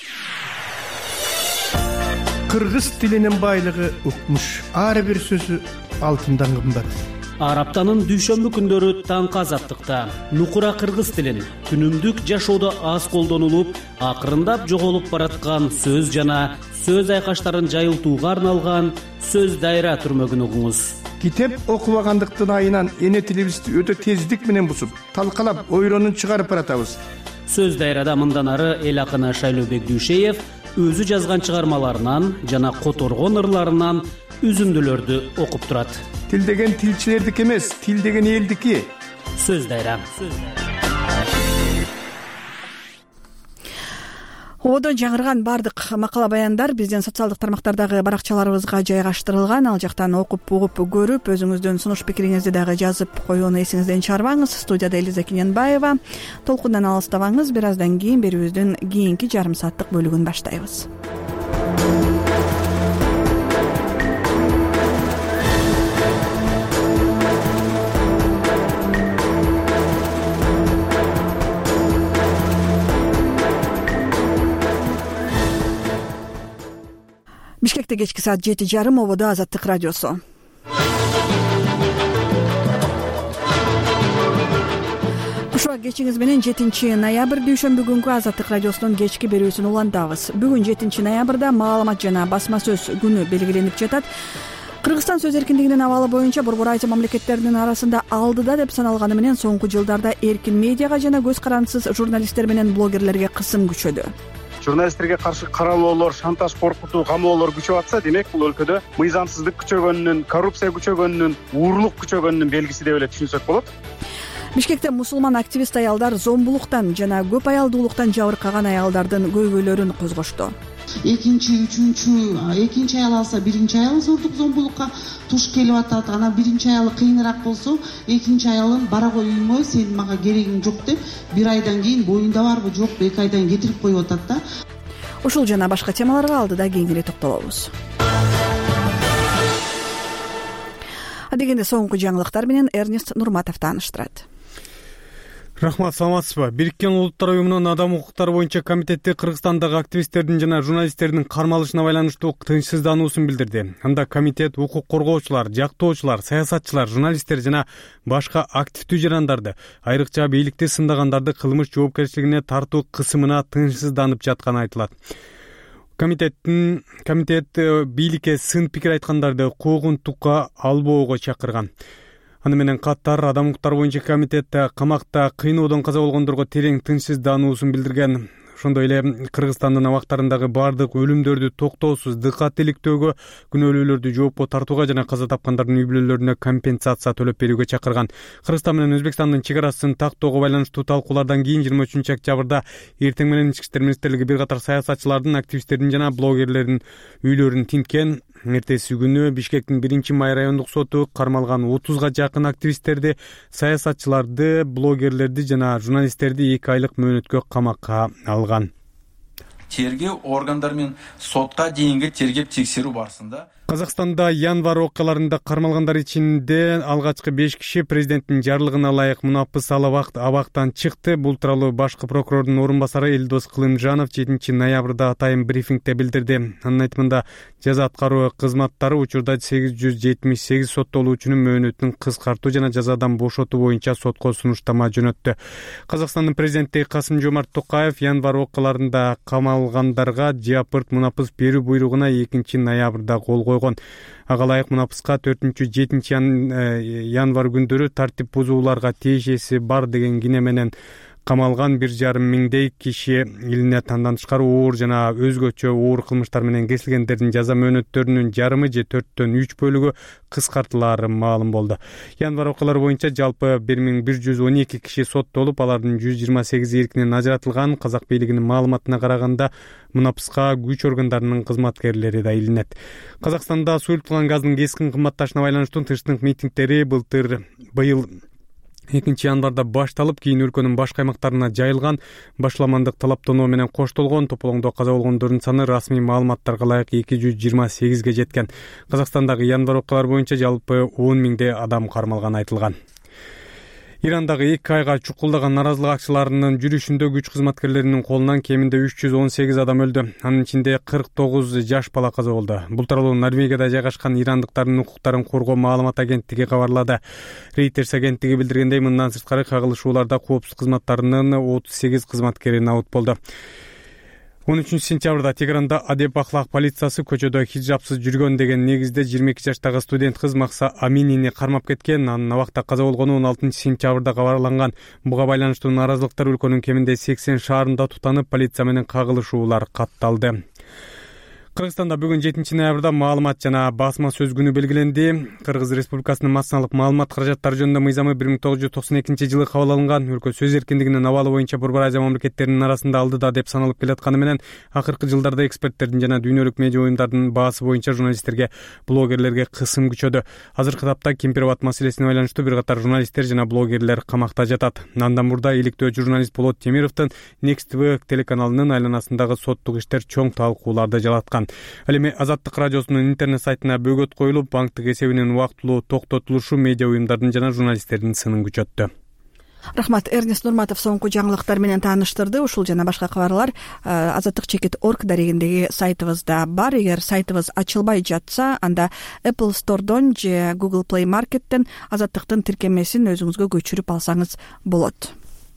Кыргыз тилинин байлыгы укмуш. Ар бир сөзү алтындан кымбат. Ар аптанын дүйшөмбү күндөрү таңкы Азаттыкта нукура кыргыз тилин күнүмдүк жашоодо аз колдонулуп, акырындап жоголуп бараткан сөз жана сөз айкаштарын жайылтууга арналган сөз дайра түрмөгүн угуңуз. Китеп окубагандыктын айынан эне тилибизди өтө тездик менен бусуп, талкалап, ойронун чыгарып баратабыз. Сөз дайрада мындан ары эл акыны Шайлообек Дүйшеев өзү жазган чыгармаларынан жана которгон ырларынан үзүндүлөрдү окуп турат. Тил деген тилчилердики эмес, тил деген элдики. Сөз дайра. Одо жаңырган бардык макала баяндар биздин социалдык тармактардагы баракчаларыбызга жайгаштырылган. Ал жактан окуп, угуп, көрүп, өзүңүздүн сунуш пикириңизди дагы жазып коюуну эсиңизден чыгарбаңыз. Студияда Элиза Кененбаева. Толкундан алыстабаңыз. Бир аздан кийин берүүбүздүн кийинки жарым сааттык бөлүгүн баштайбыз. Бишкекте кечки саат 7:30, ободо Азаттык радиосу. Кушак кечиңиз менен 7-ноябрь дүйшөмбү күнгү Азаттык радиосунун кечки берүүсүн улантабыз. Бүгүн 7-ноябрда маалымат жана басма сөз күнү белгиленип жатат. Кыргызстан сөз эркиндигинин абалы боюнча Борбор Азия мамлекеттеринин арасында алдыда деп саналганы менен соңку жылдарда эркин медиага жана көз карандысыз журналисттер менен блогерлерге кысым күчөдү. Журналисттерге каршы каралоолор, шантаж, коркутуу, камоолор күчөп атса, демек бул өлкөдө мыйзамсыздык күчөгөнүнүн, коррупция күчөгөнүнүн, уурлук күчөгөнүнүн белгиси деп эле түшүнсөк болот. Бишкекте мусулман активист аялдар зомбулуктан жана көп аялдуулуктан жабыркаган аялдардын көйгөйлөрүн козгошту. Экинчи аял алса, биринчи аял зордук зомбулукка туш келип атат. Анан биринчи аялы кыйыныраак болсо, экинчи аялын бара кой үймө, сен мага керегиң жок деп, бир айдан кийин боюңда барбы, жокпу, 2 айдан кийин кетирип коюп атат да. Ушул жана башка темаларга алдыда кийинирээк токтолобуз. Адегенде соңку жаңылыктар менен Эрнест Нурматов тааныштырат. Рахмат, саламатсызбы? Бириккен Улуттар уюмунун адам укуктары боюнча комитети Кыргызстандагы активисттердин жана журналисттердин кармалышына байланыштуу тынчсыздануусун билдирди. Анда комитет укук коргоочулар, жактоочулар, саясатчылар, журналисттер жана башка активдүү жарандарды, айрыкча бийликти сындагандарды кылмыш жоопкерчилигине тартуу кысымына тынчсызданып жатканы айтылат. Комитет бийликке сын пикир айткандарды куугунтукка албоого чакырган. Аны менен катар адам укуктары боюнча комитетте камакта кыйноодон каза болгондорго терең тынчсыздануусун билдирген. Ошондой эле Кыргызстандын абактарындагы бардык өлүмдөрдү токтоосуз дыкат иликтөөгө, күнөөлүүлөрдү жоопко тартууга жана каза тапкандардын үй бүлөлөрүнө компенсация төлөп берүүгө чакырган. Кыргызстан менен Өзбекстандын чек арасын тактоого байланыштуу талкуулардан кийин 23-октябрда эртең менен Ички иштер министрлиги бир катар саясатчылардын, активисттердин жана блогерлердин үйлөрүн тинткен. Эртеси күнү Бишкектин 1-май райондук соту кармалган 30га жакын активисттерди, саясатчыларды, блогерлерди жана журналисттерди 2 айлык мөөнөткө камакка алган. Тергөө органдары менен сотка дейинги тергеп-текшерүү барысында Казакстанда январь окуяларында кармалгандар ичинде алгачкы 5 киши президенттин жарлыгына ылайык мунапыс абактан чыкты. Бул тууралуу башкы прокурордун орун басары Элдос Кылымжанов 7-ноябрда атайын брифингде билдирди. Анын айтымында жаза аткаруу кызматтары учурда 878 соттолуучунун мөөнөтүн кыскартуу жана жазадан бошотуу боюнча сотко сунуштама жөнөттү. Казакстандын президенти Касым-Жомарт Токаев январь окуяларында камалгандарга жапырт мунапыс берүү буйругуна 2-ноябрда кол койгон. Ага ылайык мунапыска 4-7 январь күндөрү тартип бузууларга тиешеси бар деген кине менен камалган 1,5 миңдей киши илинет. Андан тышкары оор жана өзгөчө оор кылмыштар менен кесилгендердин жаза мөөнөттөрүнүн жарымы же 4/3 бөлүгү кыскартылары маалым болду. Январь окуялары боюнча жалпы 1112 киши соттолуп, алардын 128 эркинен ажыратылган. Казак бийлигинин маалыматына караганда мунапыска күч органдарынын кызматкерлери да илинет. Казакстанда суюлтулган газдын кескин кымбатташына байланыштуу тынчтык митингдери быйыл 2 январда башталып, кийин өлкөнүн башка аймактарына жайылган. Башламандык талаптонуу менен коштолгон. Тополоңдо каза болгондордун саны расмий маалыматтарга ылайык 228ге жеткен. Казакстандагы январь окуялары боюнча жалпы 10 миңдей адам кармалганы айтылган. Ирандагы 2 айга чукулдаган наразылык акчыларынын жүрүшүндө күч кызматкерлеринин колунан кеминде 318 адам өлдү. Анын ичинде 49 жаш бала каза болду. Бул тууралуу Норвегияда жайгашкан ирандыктардын укуктарын коргоо маалымат агенттиги кабарлады. Reuters агенттиги билдиргендей, мындан сырткары кагылышууларда коопсуздук кызматтарынын 38 кызматкери набыт болду. 13-сентябрда Тегеранда адеп ахлак полициясы көчөдө хиджапсыз жүргөн деген негизде 22 жаштагы студент кыз Макса Аминини кармап кеткен. Анын абакта каза болгону 16-сентябрда кабарланган. Буга байланыштуу наразылыктар өлкөнүн кеминде 80 шаарында тутанып, полиция менен кагылышуулар катталды. Кыргызстанда бүгүн 7-ноябрда маалымат жана басма сөз күнү белгиленди. Кыргыз Республикасынын массалык маалымат каражаттары жөнүндө мыйзамы 1992-жылы кабыл алынган. Өлкө сөз эркиндигинин абалы боюнча Борбор Азия мамлекеттеринин арасында алдыда деп саналып келатканы менен акыркы жылдарда эксперттердин жана дүйнөлүк медиа уюмдардын баасы боюнча журналисттерге, блогерлерге кысым күчөдү. Азыркы тапта Кемпир-Абад маселесине байланыштуу бир катар журналисттер жана блогерлер камакта жатат. Андан мурда иликтөө журналист Болот Темировдун Next TV телеканалынын айланасындагы соттук иштер чоң талкууларды жараткан. Ал эми Азаттык радиосунун интернет сайтына бөгөт коюлуп, банктык эсебинин убактылуу токтотулушу медиа уюмдардын жана журналисттердин сынын күчөттү. Рахмат. Эрнест Нурматов соңку жаңылыктар менен тааныштырды. Ушул жана башка кабарлар azattik.org дарегиндеги сайтыбызда бар. Эгер сайтыбыз ачылбай жатса, анда Apple Store'дон же Google Play Market'тен Азаттыктын тиркемесин өзүңүзгө көчүрүп алсаңыз болот.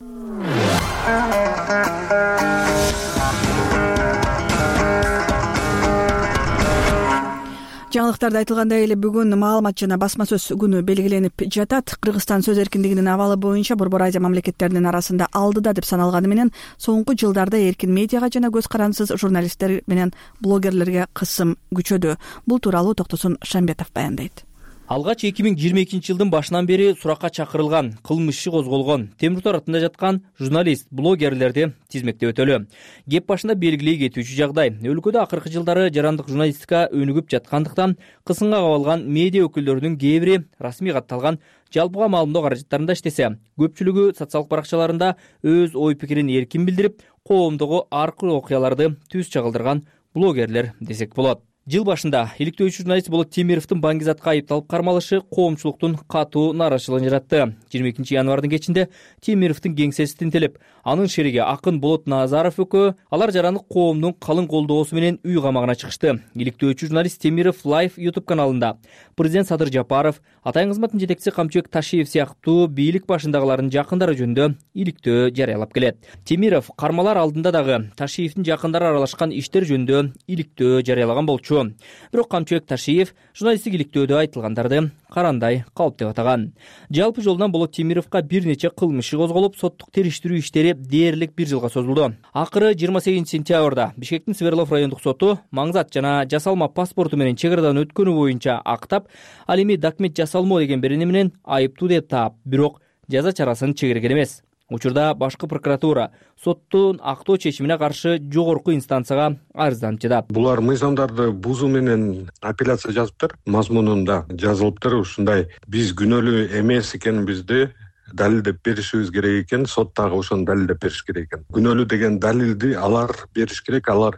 Жаңылыктарда айтылгандай эле бүгүн маалымат жана басма сөз күнү белгиленип жатат. Кыргызстан сөз эркиндигинин абалы боюнча Борбор Азия мамлекеттеринин арасында алдыда деп саналганы менен соңку жылдарда эркин медиага жана көз карансыз журналисттер менен блогерлерге кысым күчөдү. Бул тууралуу Токтосун Шамбетов баяндайт. Алгач 2022-жылдын башынан бери суракка чакырылган, кылмыш иши козголгон, темир тор артында жаткан журналист, блогерлерди тизмектеп өтөлү. Кеп башында белгилей кетүүчү жагдай. Өлкөдө акыркы жылдары жарандык журналистика өнүгүп жаткандыктан кысымга кабылган медиа өкүлдөрүнүн кээ бири расмий катталган жалпыга маалымдоо каражаттарында иштесе, көпчүлүгү социалдык баракчаларында өз ой пикирин эркин билдирип, коомдогу ар кыр окуяларды түз чагылдырган блогерлер десек болот. Жыл башында иликтөөчү журналист Болот Темировдун баңгизатка айыпталып кармалышы коомчулуктун катуу нааразычылыгын жаратты. 22 январдын кечинде Темировдун кеңсеси тинтелип, анын шериги акын Болот Назаров экөө алар жарандык коомдун калың колдоосу менен үй камагына чыгышты. Иликтөөчү журналист Темиров Live YouTube каналында президент Садыр Жапаров, атайын кызматтын жетекчиси Камчыбек Ташиев сыяктуу бийлик башындагылардын жакындары жөнүндө иликтөө жарыялап келет. Темиров кармалар алдында дагы Ташиевдин жакындары аралашкан иштер жөнүндө иликтөө жарыялаган болчу. Бирок Камчыбек Ташиев журналисттик иликтөөдө айтылгандарды карандай калп деп атаган. Жалпы жолунан Болот Темировго бир нече кылмыш иши козголуп, соттук териштирүү иштери дээрлик 1 жылга созулду. Акыры 28 сентябрда Бишкектин Свердлов райондук соту маңзат жана жасалма паспорту менен чек арадан өткөнү боюнча актап, ал эми документ жасалмоо деген берени менен айыптуу деп таап, бирок жаза чарасын чегерген эмес. Учурда башкы прокуратура соттун актоо чечимине каршы жогорку инстанцияга арызданып жатат. Булар мыйзамдарды бузуу менен апелляция жазыптыр, мазмунунда жазылыптыр. Ушундай биз күнөөлүү эмес экенибизди далилдеп беришибиз керек экен, сот дагы ошону далилдеп бериш керек экен. Күнөөлүү деген далилди алар бериш керек. Алар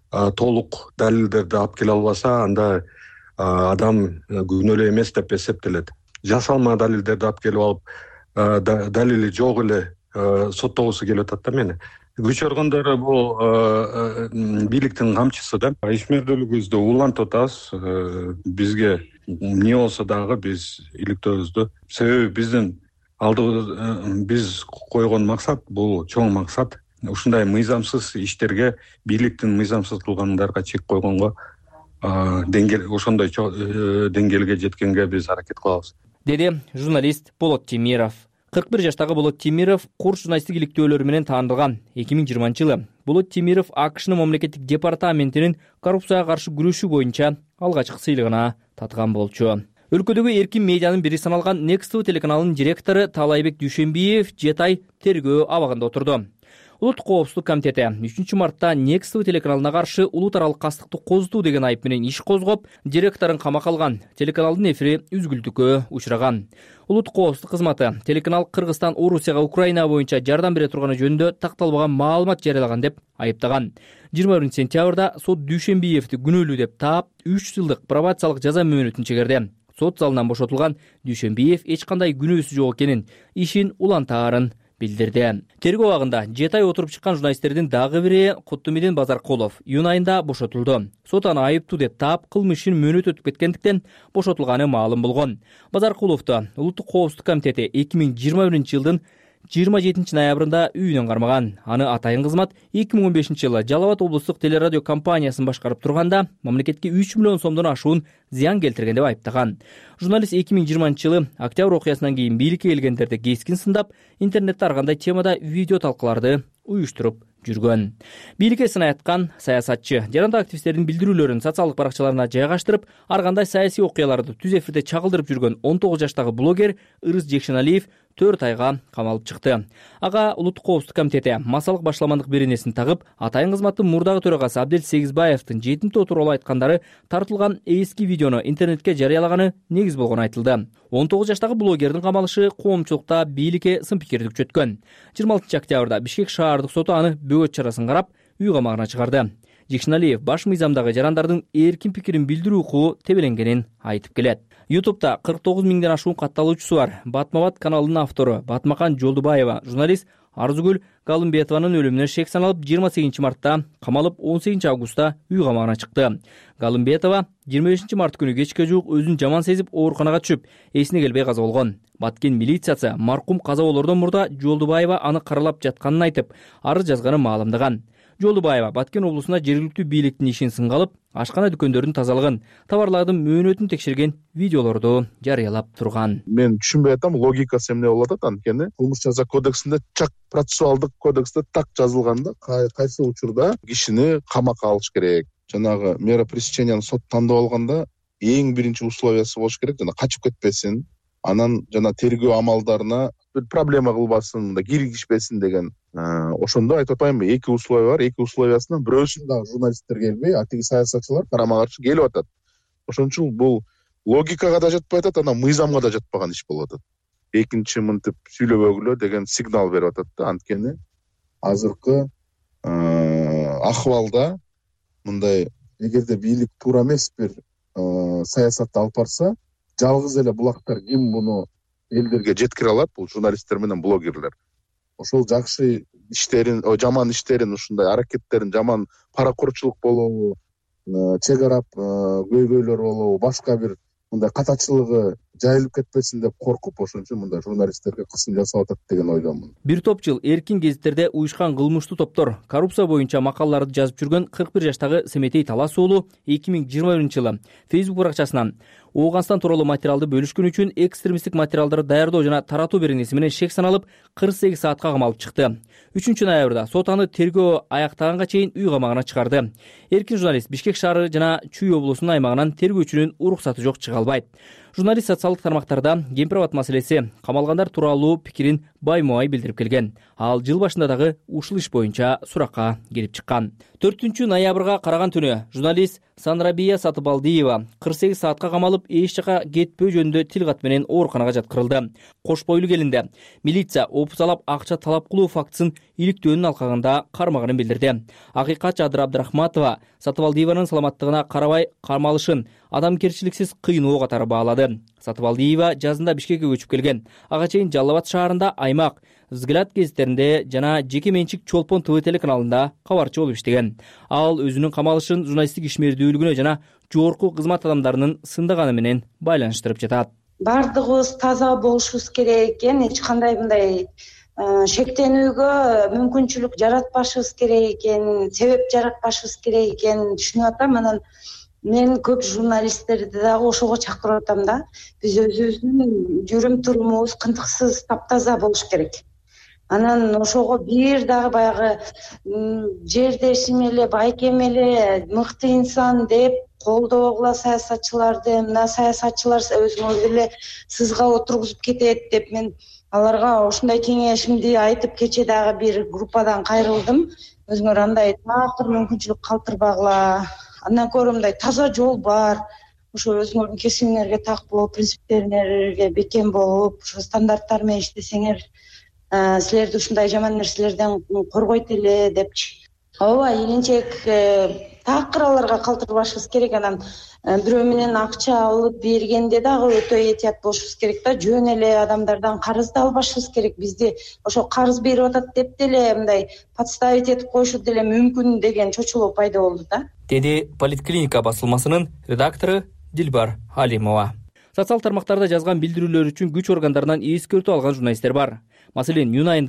толук далилдерди алып келе албаса, анда адам күнөөлүү эмес деп эсептелет. Жасалма далилдерди алып келип алып, далили жок эле соттогусу келип атат да мени. Күч органдары бул бийликтин камчысы да. Ишмердүүлүгүбүздү улантып атабыз. Бизге эмне болсо дагы биз иликтөөбүздү. Себеби биздин биз койгон максат бул чоң максат. Ушундай мыйзамсыз иштерге, бийликтин мыйзамсыз кылгандарга чек койгонго, ошондой деңгээлге жеткенге биз аракет кылабыз. Деди журналист Болот Темиров. 41 жаштагы Болот Темиров курс журналисттик иликтөөлөрү менен таандалган. 2020-жылы Болот Темиров АКШнын мамлекеттик департаментинин коррупцияга каршы күрөшүү боюнча алгачкы сыйлыгына татыган болчу. Өлкөдөгү эркин медианын бири саналган Next TV телеканалынын директору Таалайбек Дүйшөнбиев 7 ай тергөө абагында отурду. Улуттук коопсуздук комитети 3 мартта Next TV телеканалына каршы улут аралык кастыкты козутуу деген айып менен иш козгоп, директорун камакка алган. Телеканалдын эфири үзгүлтүккө учураган. Улуттук коопсуздук кызматы телеканал Кыргызстан Орусияга Украина боюнча жардам бере турганы жөнүндө такталбаган маалымат жарыялаган деп айыптаган. 21 сентябрда сот Дүйшөнбиевди күнөөлүү деп таап, 3 жылдык пробациялык жаза мөөнөтүн чегерди. Сот залынан бошотулган Дүйшөнбиев эч кандай күнөөсү жок экенин, ишин улантаарын билдирди. Тергөө абагында 7 ай отуруп чыккан журналисттердин дагы бири Куттумидин Базаркулов июнь айында бошотулду. Сот аны айыптуу деп таап, кылмышын мөөнөт өтүп кеткендиктен бошотулганы маалым болгон. Базаркуловду Улуттук коопсуздук комитети 2021-жылдын 27 ноябрында үйүнөн кармаган. Аны атайын кызмат 2015-жылы Жалал Абад облустук телерадио компаниясын башкарып турганда мамлекетке 3 миллион сомдон ашуун зыян келтирген деп айыптаган. Журналист 2020-жылы октябрь окуясынан кийин бийликке келгендерди кескин сындап, интернетте ар кандай темада видео талкууларды уюштуруп жүргөн. Бийликке сын айткан саясатчы жарандык активисттердин билдирүүлөрүн социалдык баракчаларына жайгаштырып, ар кандай саясий окуяларды түз эфирде чагылдырып жүргөн 19 жаштагы блогер Ырыс Жекшеналиев 4 айга камалып чыкты. Ага Улуттук коопсуздук комитети массалык башламандык беренесин тагып, атайын кызматтын мурдагы төрагасы Абдел Сегизбаевдин 7 тууралуу айткандары тартылган эски видеону интернетке жарыялаганы негиз болгону айтылды. 19 жаштагы блогердин камалышы коомчулукта бийликке сын пикирди күчөткөн. 26 октябрда Бишкек шаардык соту аны бөгөт чарасын карап, үй камагына чыгарды. Жекшеналиев баш мыйзамдагы жарандардын эркин пикирин билдирүү укугу тебеленгенин айтып келет. YouTube'да 49 миңден ашуун катталуучусу бар. Батмабат каналынын автору Батмакан Жолдубаева, журналист Арзугүл Галымбетованын өлүмүнө шек саналып 28 мартта камалып 18 августта үй камагына чыкты. Галымбетова 25 март күнү кечке жуук өзүн жаман сезип ооруканага түшүп, эсине келбей каза болгон. Баткен милициясы маркум каза болордон мурда Жолдубаева аны каралап жатканын айтып, арыз жазганы маалымдаган. Жолдубаева Баткен облусунда жергиликтүү бийликтин ишин сынга алып, ашкана дүкөндөрдүн тазалыгын, товарлардын мөөнөтүн текшерген видеолорду жарыялап турган. Мен түшүнбөй атам, логикасы эмне болуп атат анткени кылмыш жаза кодексинде чак процессуалдык кодексте так жазылганда кайсы учурда кишини камакка алыш керек. Жанагы мера пресечениянын сот тандап алганда эң биринчи условиясы болуш керек, жана качып кетпесин, анан жана тергөө амалдарына бир проблема кылбасын, мында киргизбесин деген. Ошондо айтып атпаймынбы, эки условия бар, эки условиясынан бирөөсүн дагы журналисттер келбей, атиги саясатчылар карама каршы келип атат. Ошон үчүн бул логикага да жатпай атат, анан мыйзамга да жатпаган иш болуп атат. Экинчи мынтип сүйлөбөгүлө деген сигнал берип атат да, анткени азыркы акыбалда мындай эгерде бийлик туура эмес бир саясатты алып барса, жалгыз эле булактар ким муну элдерге жеткире алат? Бул журналисттер менен блогерлер. Ошол жакшы иштерин, жаман иштерин, ушундай аракеттерин, жаман паракорчулук болобу, чек арап көйгөйлөр болобу, башка бир мындай катачылыгы жайылып кетпесин деп коркуп, ошон үчүн мындай журналисттерге кысым жасап атат деген ойдомун. Бир топ жыл эркин гезиттерде уюшкан кылмыштуу топтор коррупция боюнча макалаларды жазып жүргөн 41 жаштагы Семетей Талас уулу 2021 жылы Facebook баракчасынан Ооганстан тууралуу материалды бөлүшкөн үчүн экстремисттик материалдарды даярдоо жана таратуу беренеси менен шек саналып 48 саатка камалып чыкты. 3 ноябрда сот аны тергөө аяктаганга чейин үй камагына чыгарды. Эркин журналист Бишкек шаары жана Чүй облусунун аймагынан тергөөчүнүн уруксаты жок чыга албайт. Журналист социалдык тармактарда кемпир-абад маселеси, камалгандар тууралуу пикирин баймубай билдирип келген. Ал жыл башында дагы ушул иш боюнча суракка келип чыккан. 4 ноябрга караган түнү журналист Санрабия Сатыбалдиева 48 саатка камалып эч жака кетпөө жөнүндө тил кат менен ооруканага жаткырылды. Кош бойлуу келинде милиция опусалап акча талап кылуу фактысын иликтөөнүн алкагында кармагынын билдирди. Акыйкат Жадыр Абдрахматова Сатыбалдиеванын саламаттыгына карабай камалышын адамгерчиликсиз кыйноо катары баалады. Сатыбалдиева жазында Бишкекке көчүп келген. Ага чейин Жалал Абад шаарында аймак Взгляд гезиттеринде жана жеке менчик Чолпон ТВ телеканалында кабарчы болуп иштеген. Ал өзүнүн камалышын журналисттик ишмердүүлүгүнө жана жогорку кызмат адамдарынын сындаганы менен байланыштырып жатат. Бардыгыбыз таза болушубуз керек экен, эч кандай мындай шектенүүгө мүмкүнчүлүк жаратпашыбыз керек экен, себеп жаратпашыбыз керек экен түшүнүп атам. Анан мен көп журналисттерди дагы ошого чакырып атам да. Биз өзүбүздүн жүрүм турумубуз кынтыксыз, таптаза болуш керек. Анан ошого бир дагы баягы жердешим эле, байкем эле, мыкты инсан деп колдогула саясатчыларды, мына саясатчылар өзүңөр эле сызга отургузуп кетет деп мен аларга ошондой кеңешимди айтып кече дагы бир группадан кайрылдым. Өзүңөр андай такыр мүмкүнчүлүк калтырбагыла. Андан көрө мындай таза жол бар. Ошо өзүңөрдүн кесибиңерге так болуп, принциптериңерге бекем болуп, ошо стандарттар менен иштесеңер, силерди ушундай жаман нерселерден коргойт эле депчи. Ооба, илинчек такыр аларга калтырбашыбыз керек. Анан бирөө менен акча алып бергенде дагы өтө этият болушубуз керек да. Жөн эле адамдардан карызды албашыбыз керек. Бизди ошо карыз берип атат деп деле мындай подставить этип коюшу деле мүмкүн деген чочулоо пайда болду да. Деди Политклиника басылмасынын редактору Дилбар Алимова. Социал тармактарда жазган билдирүүлөр үчүн күч органдарынан эскертүү алган журналисттер бар. Маселен, июнь айында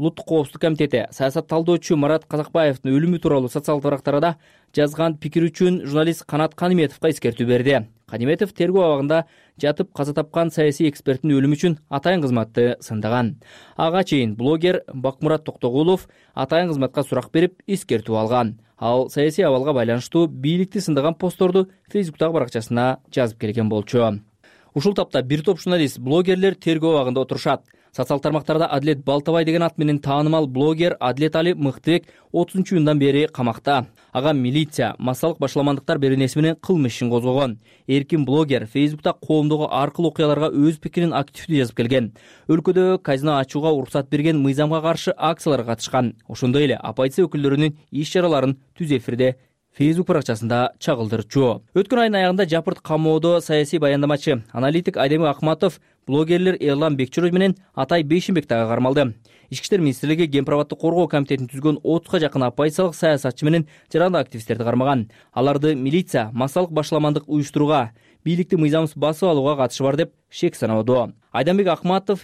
улуттук коопсуздук комитети саясат талдоочу Марат Казакбаевдин өлүмү тууралуу социалдык тармактарда жазган пикири үчүн журналист Канат Каниметовго эскертүү берди. Каниметов тергөө абагында жатып каза тапкан саясий эксперттин өлүмү үчүн атайын кызматты сындаган. Ага чейин блогер Бакмурат Токтогулов атайын кызматка сурак берип эскертүү алган. Ал саясий абалга байланыштуу бийликти сындаган постторду Фейсбуктагы баракчасына жазып келген болчу. Ушул тапта бир топ журналист, блогерлер тергөө абагында отурушат. Социал тармактарда Адилет Балтабай деген ат менен таанымал блогер Адилет Али Мыктыбек 30-июндан бери камакта. Ага милиция массалык башаламандыктар беренеси менен кылмыш ишин козгогон. Эркин блогер Фейсбукта коомдогу ар кыл окуяларга өз пикирин активдүү жазып келген. Өлкөдө казино ачууга уруксат берген мыйзамга каршы акцияларга катышкан. Ошондой эле оппозиция өкүлдөрүнүн иш-чараларын түз эфирде Facebook баракчасында чагылдырчу. Өткөн айдын аягында Жапырт камоодо саясий баяндамачы, аналитик Айдемир Акматов, блогерлер Эрлан Бекчиро менен Атай Бейшенбек дагы кармалды. Ички иштер министрлиги Кен праваттык коргоо комитетин түзгөн 30га жакын оппозициялык саясатчы менен жарандуу активисттерди кармаган. Аларды милиция массалык башаламандык уюштурууга, бийликти мыйзамсыз басып алууга катышы бар деп шек саноодо. Айданбек Акматов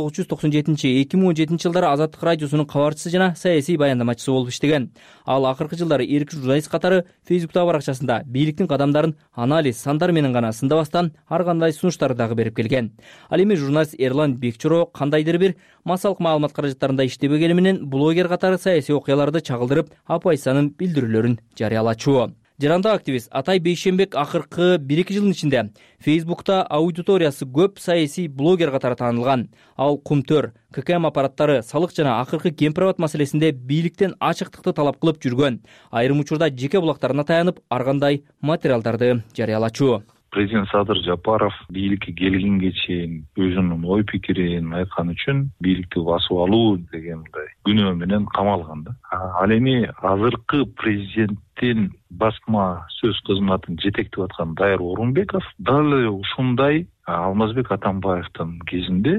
1997-2017 жылдары Азаттык радиосунун кабарчысы жана саясий баяндамачысы болуп иштеген. Ал акыркы жылдары эркин журналист катары Фейсбуктагы баракчасында бийликтин кадамдарын анализ, сандар менен гана сындабастан ар кандай сунуштарды дагы берип келген. Ал эми журналист Эрлан Бекчиро кандайдыр бир массалык маалымат каражаттарында иштебегени менен блогер катары саясий окуяларды чагылдырып, оппозициянын билдирүүлөрүн жарыялачу. Жарандуу активист Атай Бейшенбек акыркы 1-2 жылдын ичинде Фейсбукта аудиториясы көп саясий блогер катары таанылган. Ал кумтөр, ККМ аппараттары, салык жана акыркы Кен прават маселесинде бийликтен ачыктыкты талап кылып жүргөн. Айрым учурда жеке булактарына таянып, ар кандай материалдарды жарыялачу. Президент Садыр Жапаров бийликке келгенге чейин өзүнүн ой пикирин айткан үчүн бийликти басып алуу деген мындай күнөө менен камалган да. Ал эми азыркы президенттин басма сөз кызматын жетектеп аткан Дайыр Орунбеков дал ушундай Алмазбек Атамбаевдин кезинде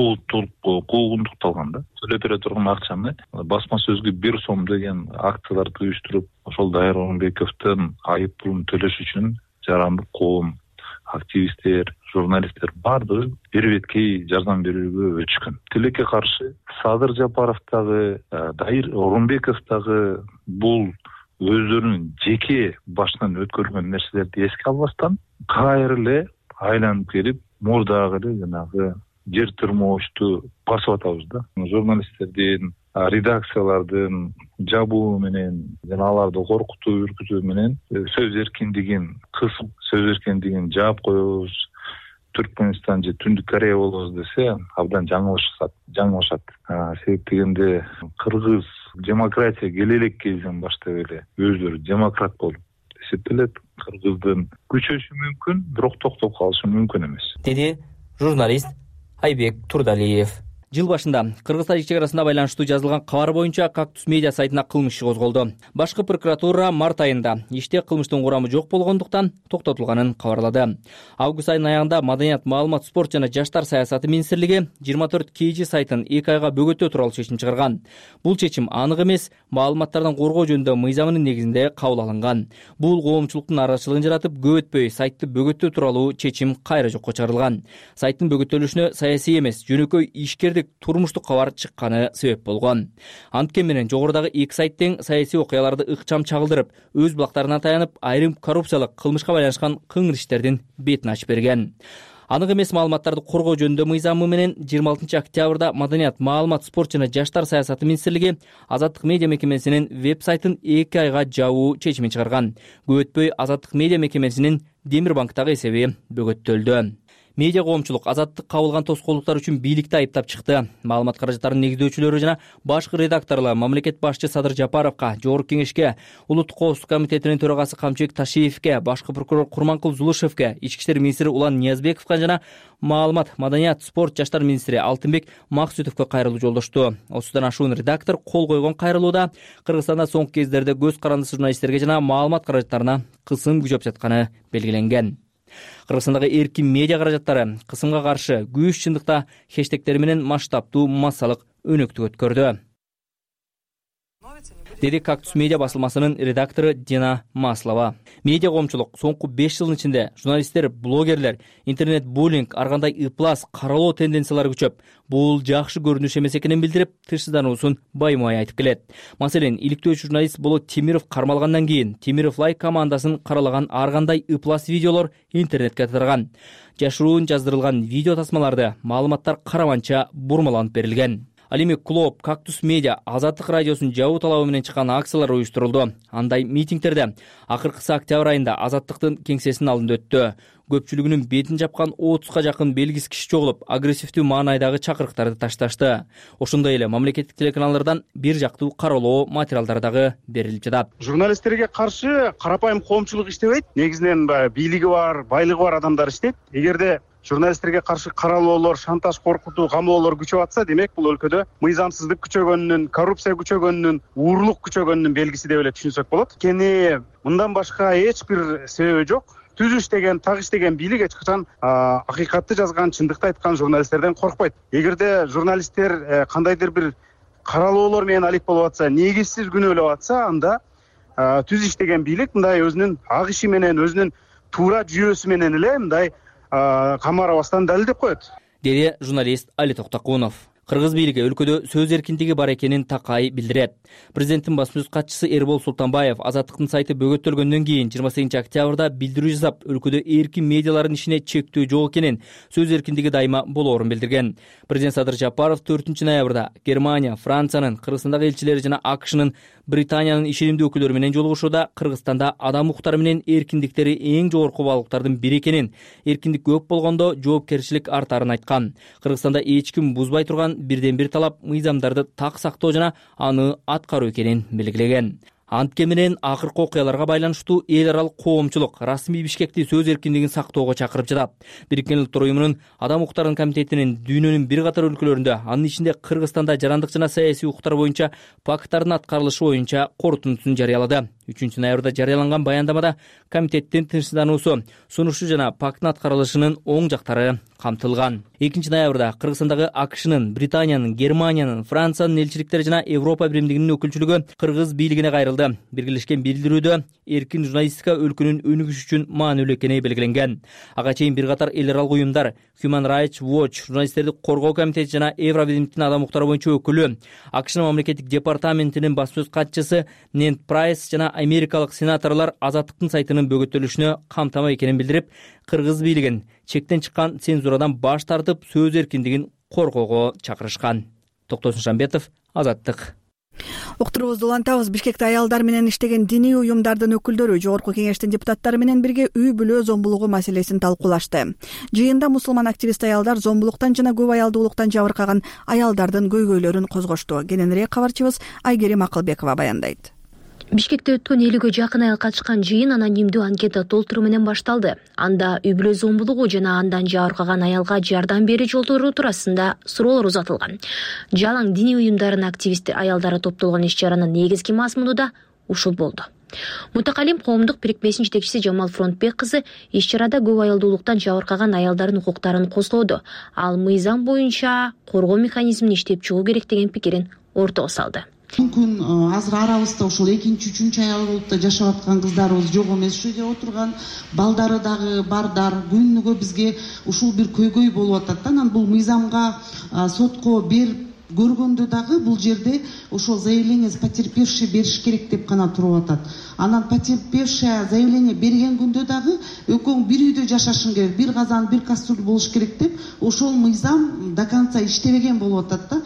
куугунтукталган да. Төлөп бере турган акчаны басма сөзгө 1 сом деген акцияларды уюштуруп, ошол Дайыр Орунбековдун айып пулун төлөш үчүн жарандык коом, активисттер, журналисттер баардыгы бербеткей жардам берүүгө өчкөн. Тилекке каршы Садыр Жапаров дагы, Дайыр Орунбеков дагы бул өздөрүнүн жеке башынан өткөргөн нерселерди эске албастан кайра эле айланып келип, мурдагы эле жанагы жер тырмоочту басып атабыз да. Журналисттердин, редакциялардын жабуу менен жана аларды коркутуу, үркүтүү менен сөз эркиндигин кысып, сөз эркиндигин жаап коебуз, Түркмөнстан же Түндүк Корея болобуз десе, абдан жаңылышат. Себеп дегенде кыргыз демократия келе элек кезден баштап эле өздөрү демократ болуп эсептелет. Кыргыздын күчөшү мүмкүн, бирок токтоп калышы мүмкүн эмес, деди журналист Айбек Турдалиев. Жыл башында Кыргыз-Тажик чегарасына байланыштуу жазылган кабар боюнча Кактус медиа сайтына кылмыш иши козголду. Башкы прокуратура март айында иште кылмыштын курамы жок болгондуктан токтотулганын кабарлады. Август айынын аягында Маданият, маалымат, спорт жана жаштар саясаты министрлиги 24 KG сайтын 2 айга бөгөтөө тууралуу чечим чыгарган. Бул чечим анык эмес, маалыматтардын коргоо жөнүндө мыйзамынын негизинде кабыл алынган. Бул коомчулуктун нараазычылыгын жаратып, көп өтпөй сайтты бөгөтөө тууралуу чечим кайра жокко чыгарылган. Сайттын бөгөтөлүшүнө саясий эмес, жөнөкөй ишкердик турмуштук кабар чыкканы себеп болгон. Анткени менен жогорудагы 2 сайттын саясий окуяларды ыкчам чагылдырып, өз булактарына таянып, айрым коррупциялык кылмышка байланышкан кыңыр иштердин бетин ачып берген. Анык эмес маалыматтарды коргоо жөнүндө мыйзамы менен 26 октябрда Маданият, маалымат, спорт жана жаштар саясаты министрлиги Азаттык медиа мекемесинин веб-сайтын 2 айга жабуу чечимин чыгарган. Көп өтпөй Азаттык медиа мекемесинин Демир банктагы эсеби бөгөттөлдү. Медиа коомчулук Азаттык кабылган тоскоолдуктар үчүн бийликти айыптап чыкты. Маалымат каражаттарынын негиздөөчүлөрү жана башкы редакторлор мамлекет башчы Садыр Жапаровго, Жогорку кеңешке, Улуттук коопсуздук комитетинин төрагасы Камчыбек Ташиевке, башкы прокурор Курманкул Зулушевке, Ички иштер министри Улан Ниязбековго жана маалымат, маданият, спорт, жаштар министри Алтынбек Максутовго кайрылуу жолдошту. 30дан ашуун редактор кол койгон кайрылууда Кыргызстанда соңку кездерде көз карандысыз журналисттерге жана маалымат каражаттарына кысым күчөп жатканы белгиленген. Кыргызстандагы эркин медиа каражаттары кысымга каршы күч чындыкта хэштегтери менен масштабдуу массалык өнөктүк өткөрдү. деди Кактус медиа басылмасынын редактору Дина Маслова. Медиа коомчулук соңку 5 жылдын ичинде журналисттер, блогерлер, интернет буллинг, ар кандай ыплас, каралоо тенденциялары күчөп, бул жакшы көрүнүш эмес экенин билдирип, тынчсыздануусун баймай айтып келет. Маселен, иликтөө журналист Болот Темиров кармалгандан кийин Темиров Лайк командасын каралаган ар кандай ыплас видеолор интернетке тараган. Жашыруун жаздырылган видео тасмаларды маалыматтар караманча бурмаланып берилген. Ал эми Клоп, Кактус медиа, Азаттык радиосунун жабуу талабы менен чыккан акциялар уюштурулду. Андай митингтерде акыркысы октябрь айында Азаттыктын кеңсесинин алдында өттү. Көпчүлүгүнүн бетин жапкан 30га жакын белгисиз киши чогулуп, агрессивдүү маанайдагы чакырыктарды ташташты. Ошондой эле мамлекеттик телеканалдардан бир жактуу каралоо материалдары дагы берилип жатат. Журналисттерге каршы карапайым коомчулук иштебейт. Негизинен бийлиги бар, байлыгы бар адамдар иштейт. Эгерде журналисттерге каршы каралоолор, шантаж, коркутуу, камоолор күчөп атса, демек бул өлкөдө мыйзамсыздык күчөгөнүнүн, коррупция күчөгөнүнүн, уурлук күчөгөнүнүн белгиси деп эле түшүнсөк болот. Кени мындан башка эч бир себеби жок. Түз иштеген, так иштеген бийлик эч качан акыйкатты жазган, чындыкты айткан журналисттерден коркпойт. Эгерде журналисттер кандайдыр бир каралоолор менен алек болуп атса, негизсиз күнөөлөп атса, анда түз иштеген бийлик мындай өзүнүн ак иши менен, өзүнүн туура жүйөсү менен эле мындай камарабастан далилдеп коет, деди журналист Али Токтокунов. Кыргыз бийлиги өлкөдө сөз эркиндиги бар экенин такай билдирет. Президенттин басма сөз катчысы Эрбол Султанбаев Азаттыктын сайты бөгөттөлгөндөн кийин 28 октябрда билдирүү жасап, өлкөдө эркин медиалардын ишине чектөө жок экенин, сөз эркиндиги дайыма болоорун билдирген. Президент Садыр Жапаров 4 ноябрда Германия, Франциянын, Кыргызстандагы элчилери жана АКШнын, Британиянын ишенимдүү өкүлдөрү менен жолугушууда Кыргызстанда адам укуктары менен эркиндиктери эң жогорку баалыктардын бири экенин, эркиндик көп болгондо жоопкерчилик артарын айткан. Кыргызстанда эч ким бузбай турган бирден бир талап мыйзамдарды так сактоо жана аны аткаруу экенин белгилеген. Антке менен акыркы окуяларга байланыштуу эл аралык коомчулук расмий Бишкекти сөз эркиндигин сактоого чакырып жатат. Бириккен Улуттар уюмунун Адам укуктарынын комитетинин дүйнөнүн бир катар өлкөлөрүндө, анын ичинде Кыргызстанда жарандык жана саясий укуктар боюнча пакттардын аткарылышы боюнча корутундусун жарыялады. 3 ноябрда жарыяланган баяндамада комитеттин тынчсыздануусу, сунушу жана пакттын аткарылышынын оң жактары камтылган. 2 ноябрда Кыргызстандагы АКШнын, Британиянын, Германиянын, Франциянын элчиликтери жана Европа биримдигинин өкүлчүлүгү Кыргыз бийлигине кайрылды. Биргелешкен билдирүүдө эркин журналистика өлкөнүн өнүгүшү үчүн маанилүү экени белгиленген. Ага чейин бир катар эл аралык уюмдар, Human Rights Watch, журналисттерди коргоо комитети жана Евробиримдиктин адам укуктары боюнча өкүлү, АКШнын мамлекеттик департаментинин басма сөз катчысы Нед Прайс жана америкалык сенаторлор Азаттыктын сайтынын бөгөттөлүшүнө камтама экенин билдирип, Кыргыз бийлигин чектен чыккан цензурадан баш тартып, сөз эркиндигин коргоого чакырышкан. Токтосун Шамбетов, Азаттык. Уктурубузду улантабыз. Бишкекте аялдар менен иштеген диний уюмдардын өкүлдөрү Жогорку кеңештин депутаттары менен бирге үй бүлө зомбулугу маселесин талкуулашты. Жыйында мусулман активист аялдар зомбулуктан жана көп аялдуулуктан жабыркаган аялдардын көйгөйлөрүн козгошту. Кененирээк кабарчыбыз Айгерим Акылбекова баяндайт. Бишкекте өткөн 50-гө жакын айыл катышкан жыйын анонимдүү анкета толтуруу менен башталды. Анда үй бүлө зомбулугу жана андан жабыркаган аялга жардам берүү жолдору туурасында суроолор узатылган. Жалаң диний уюмдарынын активисттер аялдары топтолгон иш-чаранын негизги мазмуну да ушул болду. Мутакалим коомдук бирикмесинин жетекчиси Жамал Фронтбек кызы иш-чарада көп аялдуулуктан жабыркаган аялдардын укуктарын козгоду. Ал мыйзам боюнча коргоо механизмин иштеп чыгуу керек деген пикирин ортого салды. Мүмкүн азыр арабызда ошол 2-3 аялдуулукта жашап аткан кыздарыбыз жок эмес, ушул жерде отурган балдары дагы бардар. Күнүгө бизге ушул бир көйгөй болуп атат. Анан бул мыйзамга сотко берип көргөндө дагы бул жерде ошол заявление потерпевший бериш керек деп гана туруп атат. Анан потерпевшая заявление берген күндө дагы экөөң бир үйдө жашашың керек, бир казан, бир кастрюль болуш керек деп ошол мыйзам до конца иштебеген болуп атат да.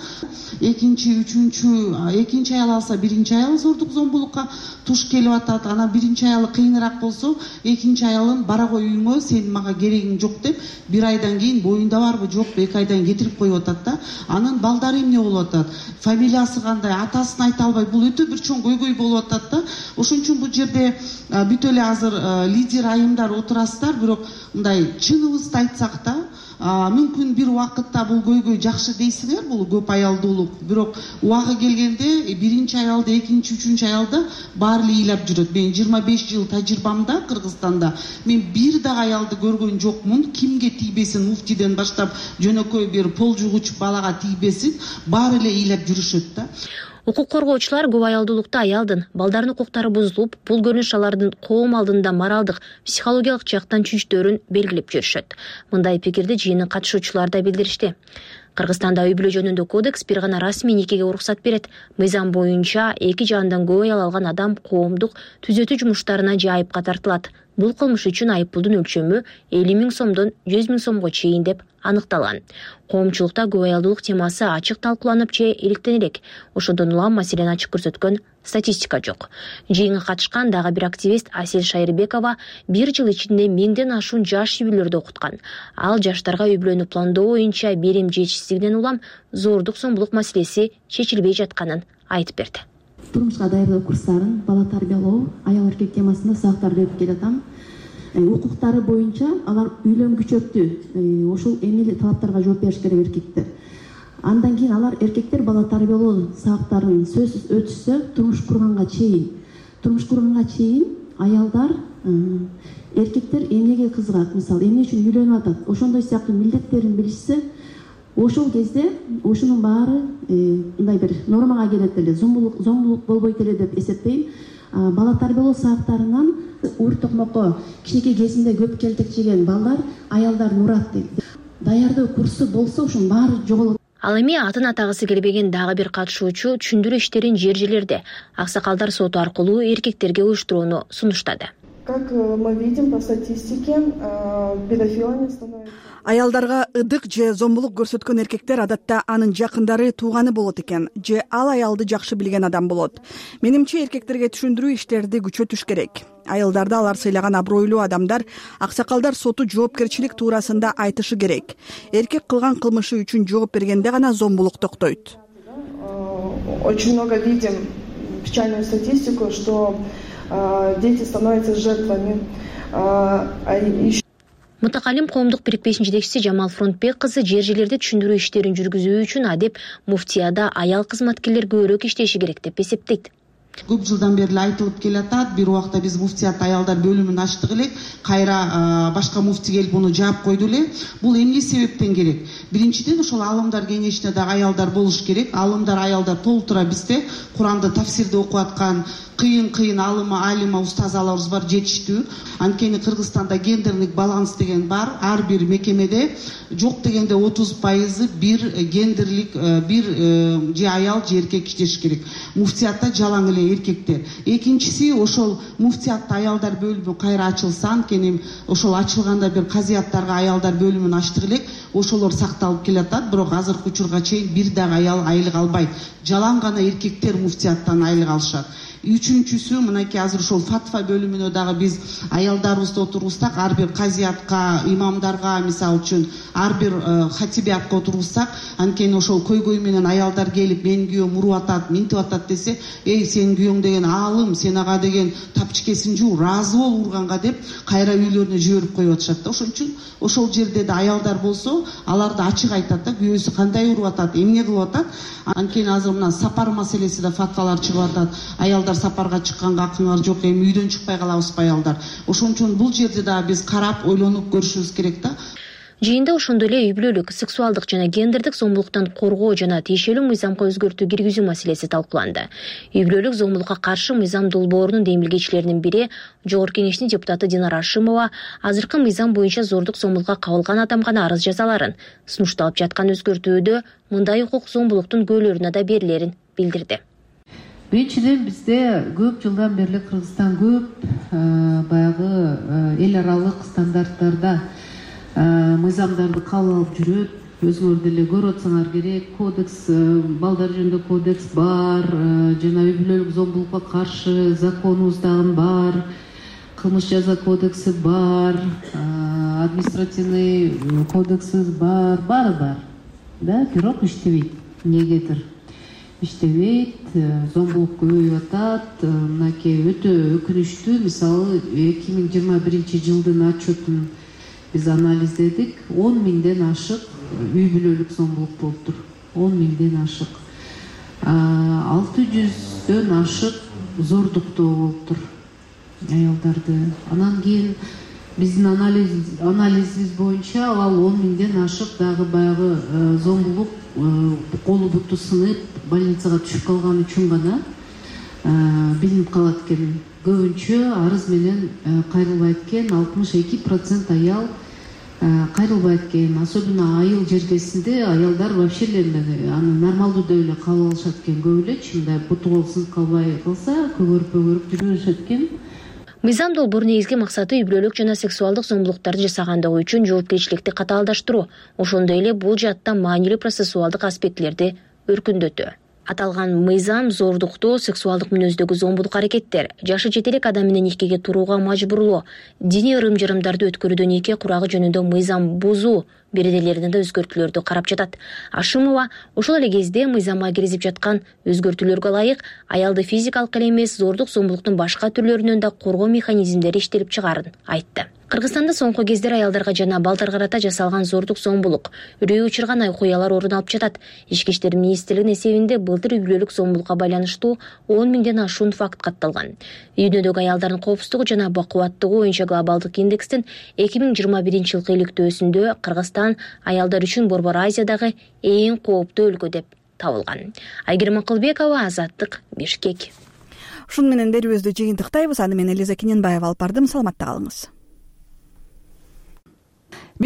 Экинчи аял алса, биринчи аял зордук зомбулукка туш келип атат. Анан биринчи аялы кыйыныраак болсо, экинчи аялын бара кой үйүңө, сен мага керегиң жок деп бир айдан кийин боюнда барбы жокпу 2 айдан кетирип коюп атат да. Анан балдары эмне болуп атат? Фамилиясы кандай, атасын айта албайт. Бул өтө бир чоң көйгөй болуп атат да. Ошон үчүн бул жерде бүт эле азыр лидер айымдар отурасыздар, бирок мындай чыныбызды айтсак да, мүмкүн бир убакытта бул көйгөй жакшы дейсиңер, бул көп аялдуулук. Бирок убагы келгенде биринчи аялды, экинчи, үчүнчү аялды баары эле ыйлап жүрөт. Мен 25 жыл тажрыйбамда Кыргызстанда мен бир да аялды көргөн жокмун. Кимге тийбесин, муфтиден баштап жөнөкөй бир пол жугуч балага тийбесин, баары эле ыйлап жүрүшөт да. Укук коргоочулар көп аялдуулукта аялдын, балдардын укуктары бузулуп, бул көрүнүш алардын коом алдында моралдык, психологиялык жактан чүнчтөөрүн белгилеп жүрүшөт. Мындай пикирди жыйындын катышуучулары да билдиришти. Кыргызстанда үй бүлө жөнүндө кодекс бир гана расмий никеге уруксат берет. Мыйзам боюнча эки жандан көп аял алган адам коомдук түзөтүү жумуштарына же айыпка тартылат. Бул кылмыш үчүн айыппулдун өлчөмү 50 000 сомдон 100 000 сомго чейин деп аныкталган. Коомчулукта көп аялдуулук темасы ачык талкууланып же иликтен элек. Ошондон улам маселени ачык көрсөткөн статистика жок. Жыйынга катышкан дагы бир активист Асель Шайырбекова 1 жыл ичинде 1000ден ашуун жаш үй бүлөлөрдү окуткан. Ал жаштарга үй бүлөнү пландоо боюнча берим жетишсиздигинен улам зордук зомбулук маселеси чечилбей жатканын айтып берди. Турмушка даярдоо курстарын, бала тарбиялоо, аял эркек темасында сабактарды өтүп келатам. Укуктары боюнча алар үйлөнгүчөктү, ошол эмне талаптарга жооп бериш керек эркектер. Андан кийин алар эркектер бала тарбиялоо сабактарын сөзсүз өтүшсө, турмуш курганга чейин аялдар, эркектер эмнеге кызыгат, мисалы, эмне үчүн үйлөнүп атат, ошондой сыяктуу милдеттерин билишсе, ошол кезде ошонун баары мындай бир нормага келет эле, зомбулук болбойт эле деп эсептейм. Бала тарбиялоо сабактарынан ур токмокко кичинекей кезинде көп келтек жеген балдар аялдарын урат дейт. Даярдоо курсу болсо ошонун баары жоголот. Ал эми атын атагысы келбеген дагы бир катышуучу түшүндүрүү иштерин жер-жерлерде аксакалдар соту аркылуу эркектерге уюштурууну сунуштады. Как мы видим по статистике, педофилами становится... Аялдарга ыдык же зомбулук көрсөткөн эркектер адатта анын жакындары, тууганы болот экен, же ал аялды жакшы билген адам болот. Менимче эркектерге түшүндүрүү иштерди күчөтүш керек. Аялдарды алар сыйлаган абройлуу адамдар, аксакалдар соту жоопкерчилик туурасында айтышы керек. Эркек кылган кылмышы үчүн жооп бергенде гана зомбулук токтойт. Очень много видим печальную статистику, что дети становятся жертвами. Мутакалим коомдук бирикпесинин жетекчиси Жамал Фронтбек кызы жер-жерлерде түшүндүрүү иштерин жүргүзүү үчүн адеп муфтияда аял кызматкерлер көбүрөөк иштеши керек деп эсептейт. Көп жылдан бери айтылып келатат. Бир убакта биз муфтият аялдар бөлүмүн ачтык элек, кайра башка муфти келип муну жаап койду эле. Бул эмне себептен керек? Биринчиден ошол алымдар кеңешинде да аялдар болуш керек. Аялдар толтура бизде Куранды тафсирде окуп аткан кыйын алима устазаларыбыз бар, жетиштүү. Анткени Кыргызстанда гендерник баланс деген бар. Ар бир мекемеде жок дегенде 30% бир гендерлик бир же аял же эркек иштеш керек. Муфтиятта жалаң эле эркектер. Экинчиси, ошол муфтиятта аялдар бөлүмү кайра ачылса, анткени ошол ачылганда бир казияттарга аялдар бөлүмүн ачтык элек, ошолор сакталып келатат, бирок азыркы учурга чейин бир дагы аял айлык албайт. Жалаң гана эркектер муфтияттан айлык алышат. Үчүнчүсү, мынакей азыр ошол фатва бөлүмүнө дагы биз аялдарыбызды отургузсак, ар бир казиятка, имамдарга, мисалы үчүн ар бир хатибиятка отургузсак, анткени ошол көйгөй менен аялдар келип, менин күйөөм уруп атат, минтип атат десе, сенин күйөөң деген аалым, сен ага деген тапчыкесин жуу, ыраазы бол урганга деп кайра үйлөрүнө жиберип коюп атышат да. Ошон үчүн ошол жерде да аялдар болсо, алар да ачык айтат да, күйөөсү кандай уруп атат, эмне кылып атат. Анткени азыр мына сапар маселеси да фатвалар чыгып атат. Аялдар сапарга чыкканга акыңар жок, эми үйдөн чыкпай калабызбы аялдар. Ошон үчүн бул жерде да биз карап, ойлонуп көрүшүбүз керек да. Жыйында ошондой эле үй бүлөлүк, сексуалдык жана гендердик зомбулуктан коргоо жана тиешелүү мыйзамга өзгөртүү киргизүү маселеси талкууланды. Үй бүлөлүк зомбулукка каршы мыйзам долбоорунун демилгечилеринин бири Жогорку Кеңештин депутаты Динара Ашимова азыркы мыйзам боюнча зордук зомбулукка кабылган адам гана арыз жазаларын, сунушталып жаткан өзгөртүүдө мындай укук зомбулуктун көөлөрүнө да берилерин билдирди. Биринчиден бизде көп жылдан бери Кыргызстан көп баягы эл аралык стандарттарда мыйзамдарды кабыл алып жүрөт. Өзүңөр деле көрүп атсаңар керек, кодекс, балдар жөнүндө кодекс бар, жана үй бүлөлүк зомбулукка каршы законубуз дагы бар, кылмыш жаза кодекси бар, административный кодексибиз бар, баары бар. Да, бирок иштебейт. Эмнегедир иштебейт, зомбулук көбөйүп атат. Мынакей өтө өкүнүчтүү. Мисалы 2021 жылдын отчетун биз анализдедик. 10 000ден ашык үй бүлөлүк зомбулук болуптур. 10 000ден ашык. 600дөн ашык зордуктоо болуптур аялдарды. Анан кийин биздин анализибиз боюнча ал 10 миңден ашык дагы баягы зомбулук колу буту сынып больницага түшүп калган үчүн гана билинип калат экен. Көбүнчө арыз менен кайрылбайт экен, 62% аял кайрылбайт экен. Особенно айыл жергесинде аялдар вообще аны нормалдуу деп эле кабыл алышат экен. Көп эле мындай буту кол сынып калбай калса көгөрүп жүрө беришет экен. Мыйзам долбоорунун негизги максаты үй бүлөлүк жана сексуалдык зомбулуктарды жасагандыгы үчүн жоопкерчиликти катаалдаштыруу, ошондой эле бул жаатта маанилүү процессуалдык аспектилерди өркүндөтүү. Аталган мыйзам зордуктоо, сексуалдык мүнөздөгү зомбулук аракеттер, жашы жете элек адам менен никеге турууга мажбурлоо, диний ырым-жарымдарды өткөрүүдө нике курагы жөнүндө мыйзам бузуу беренелерине да өзгөртүүлөрдү карап жатат. Ашымова ошол эле кезде мыйзамга киргизип жаткан өзгөртүүлөргө ылайык аялды физикалык эле эмес, зордук зомбулуктун башка түрлөрүнөн да коргоо механизмдери иштелип чыгаарын айтты. Кыргызстанда соңку кездер аялдарга жана балдарга карата жасалган зордук зомбулук, үрөй учурган окуялар орун алып жатат. Ички иштер министрлигинин эсебинде былтыр үй бүлөлүк зомбулукка байланыштуу 10 миңден ашуун факт катталган. Үй бүлөдөгү аялдардын коопсуздугу жана бакубаттыгы боюнча глобалдык индекстин 2021-жылкы иликтөөсүндө Кыргызстан аялдар үчүн Борбор Азиядагы эң кооптуу өлкө деп табылган. Айгерим Акылбекова, Азаттык, Бишкек. Ушуну менен берүүбүздү жыйынтыктайбыз. Аны мен Элиза Кененбаева алып бардым. Саламатта калыңыз.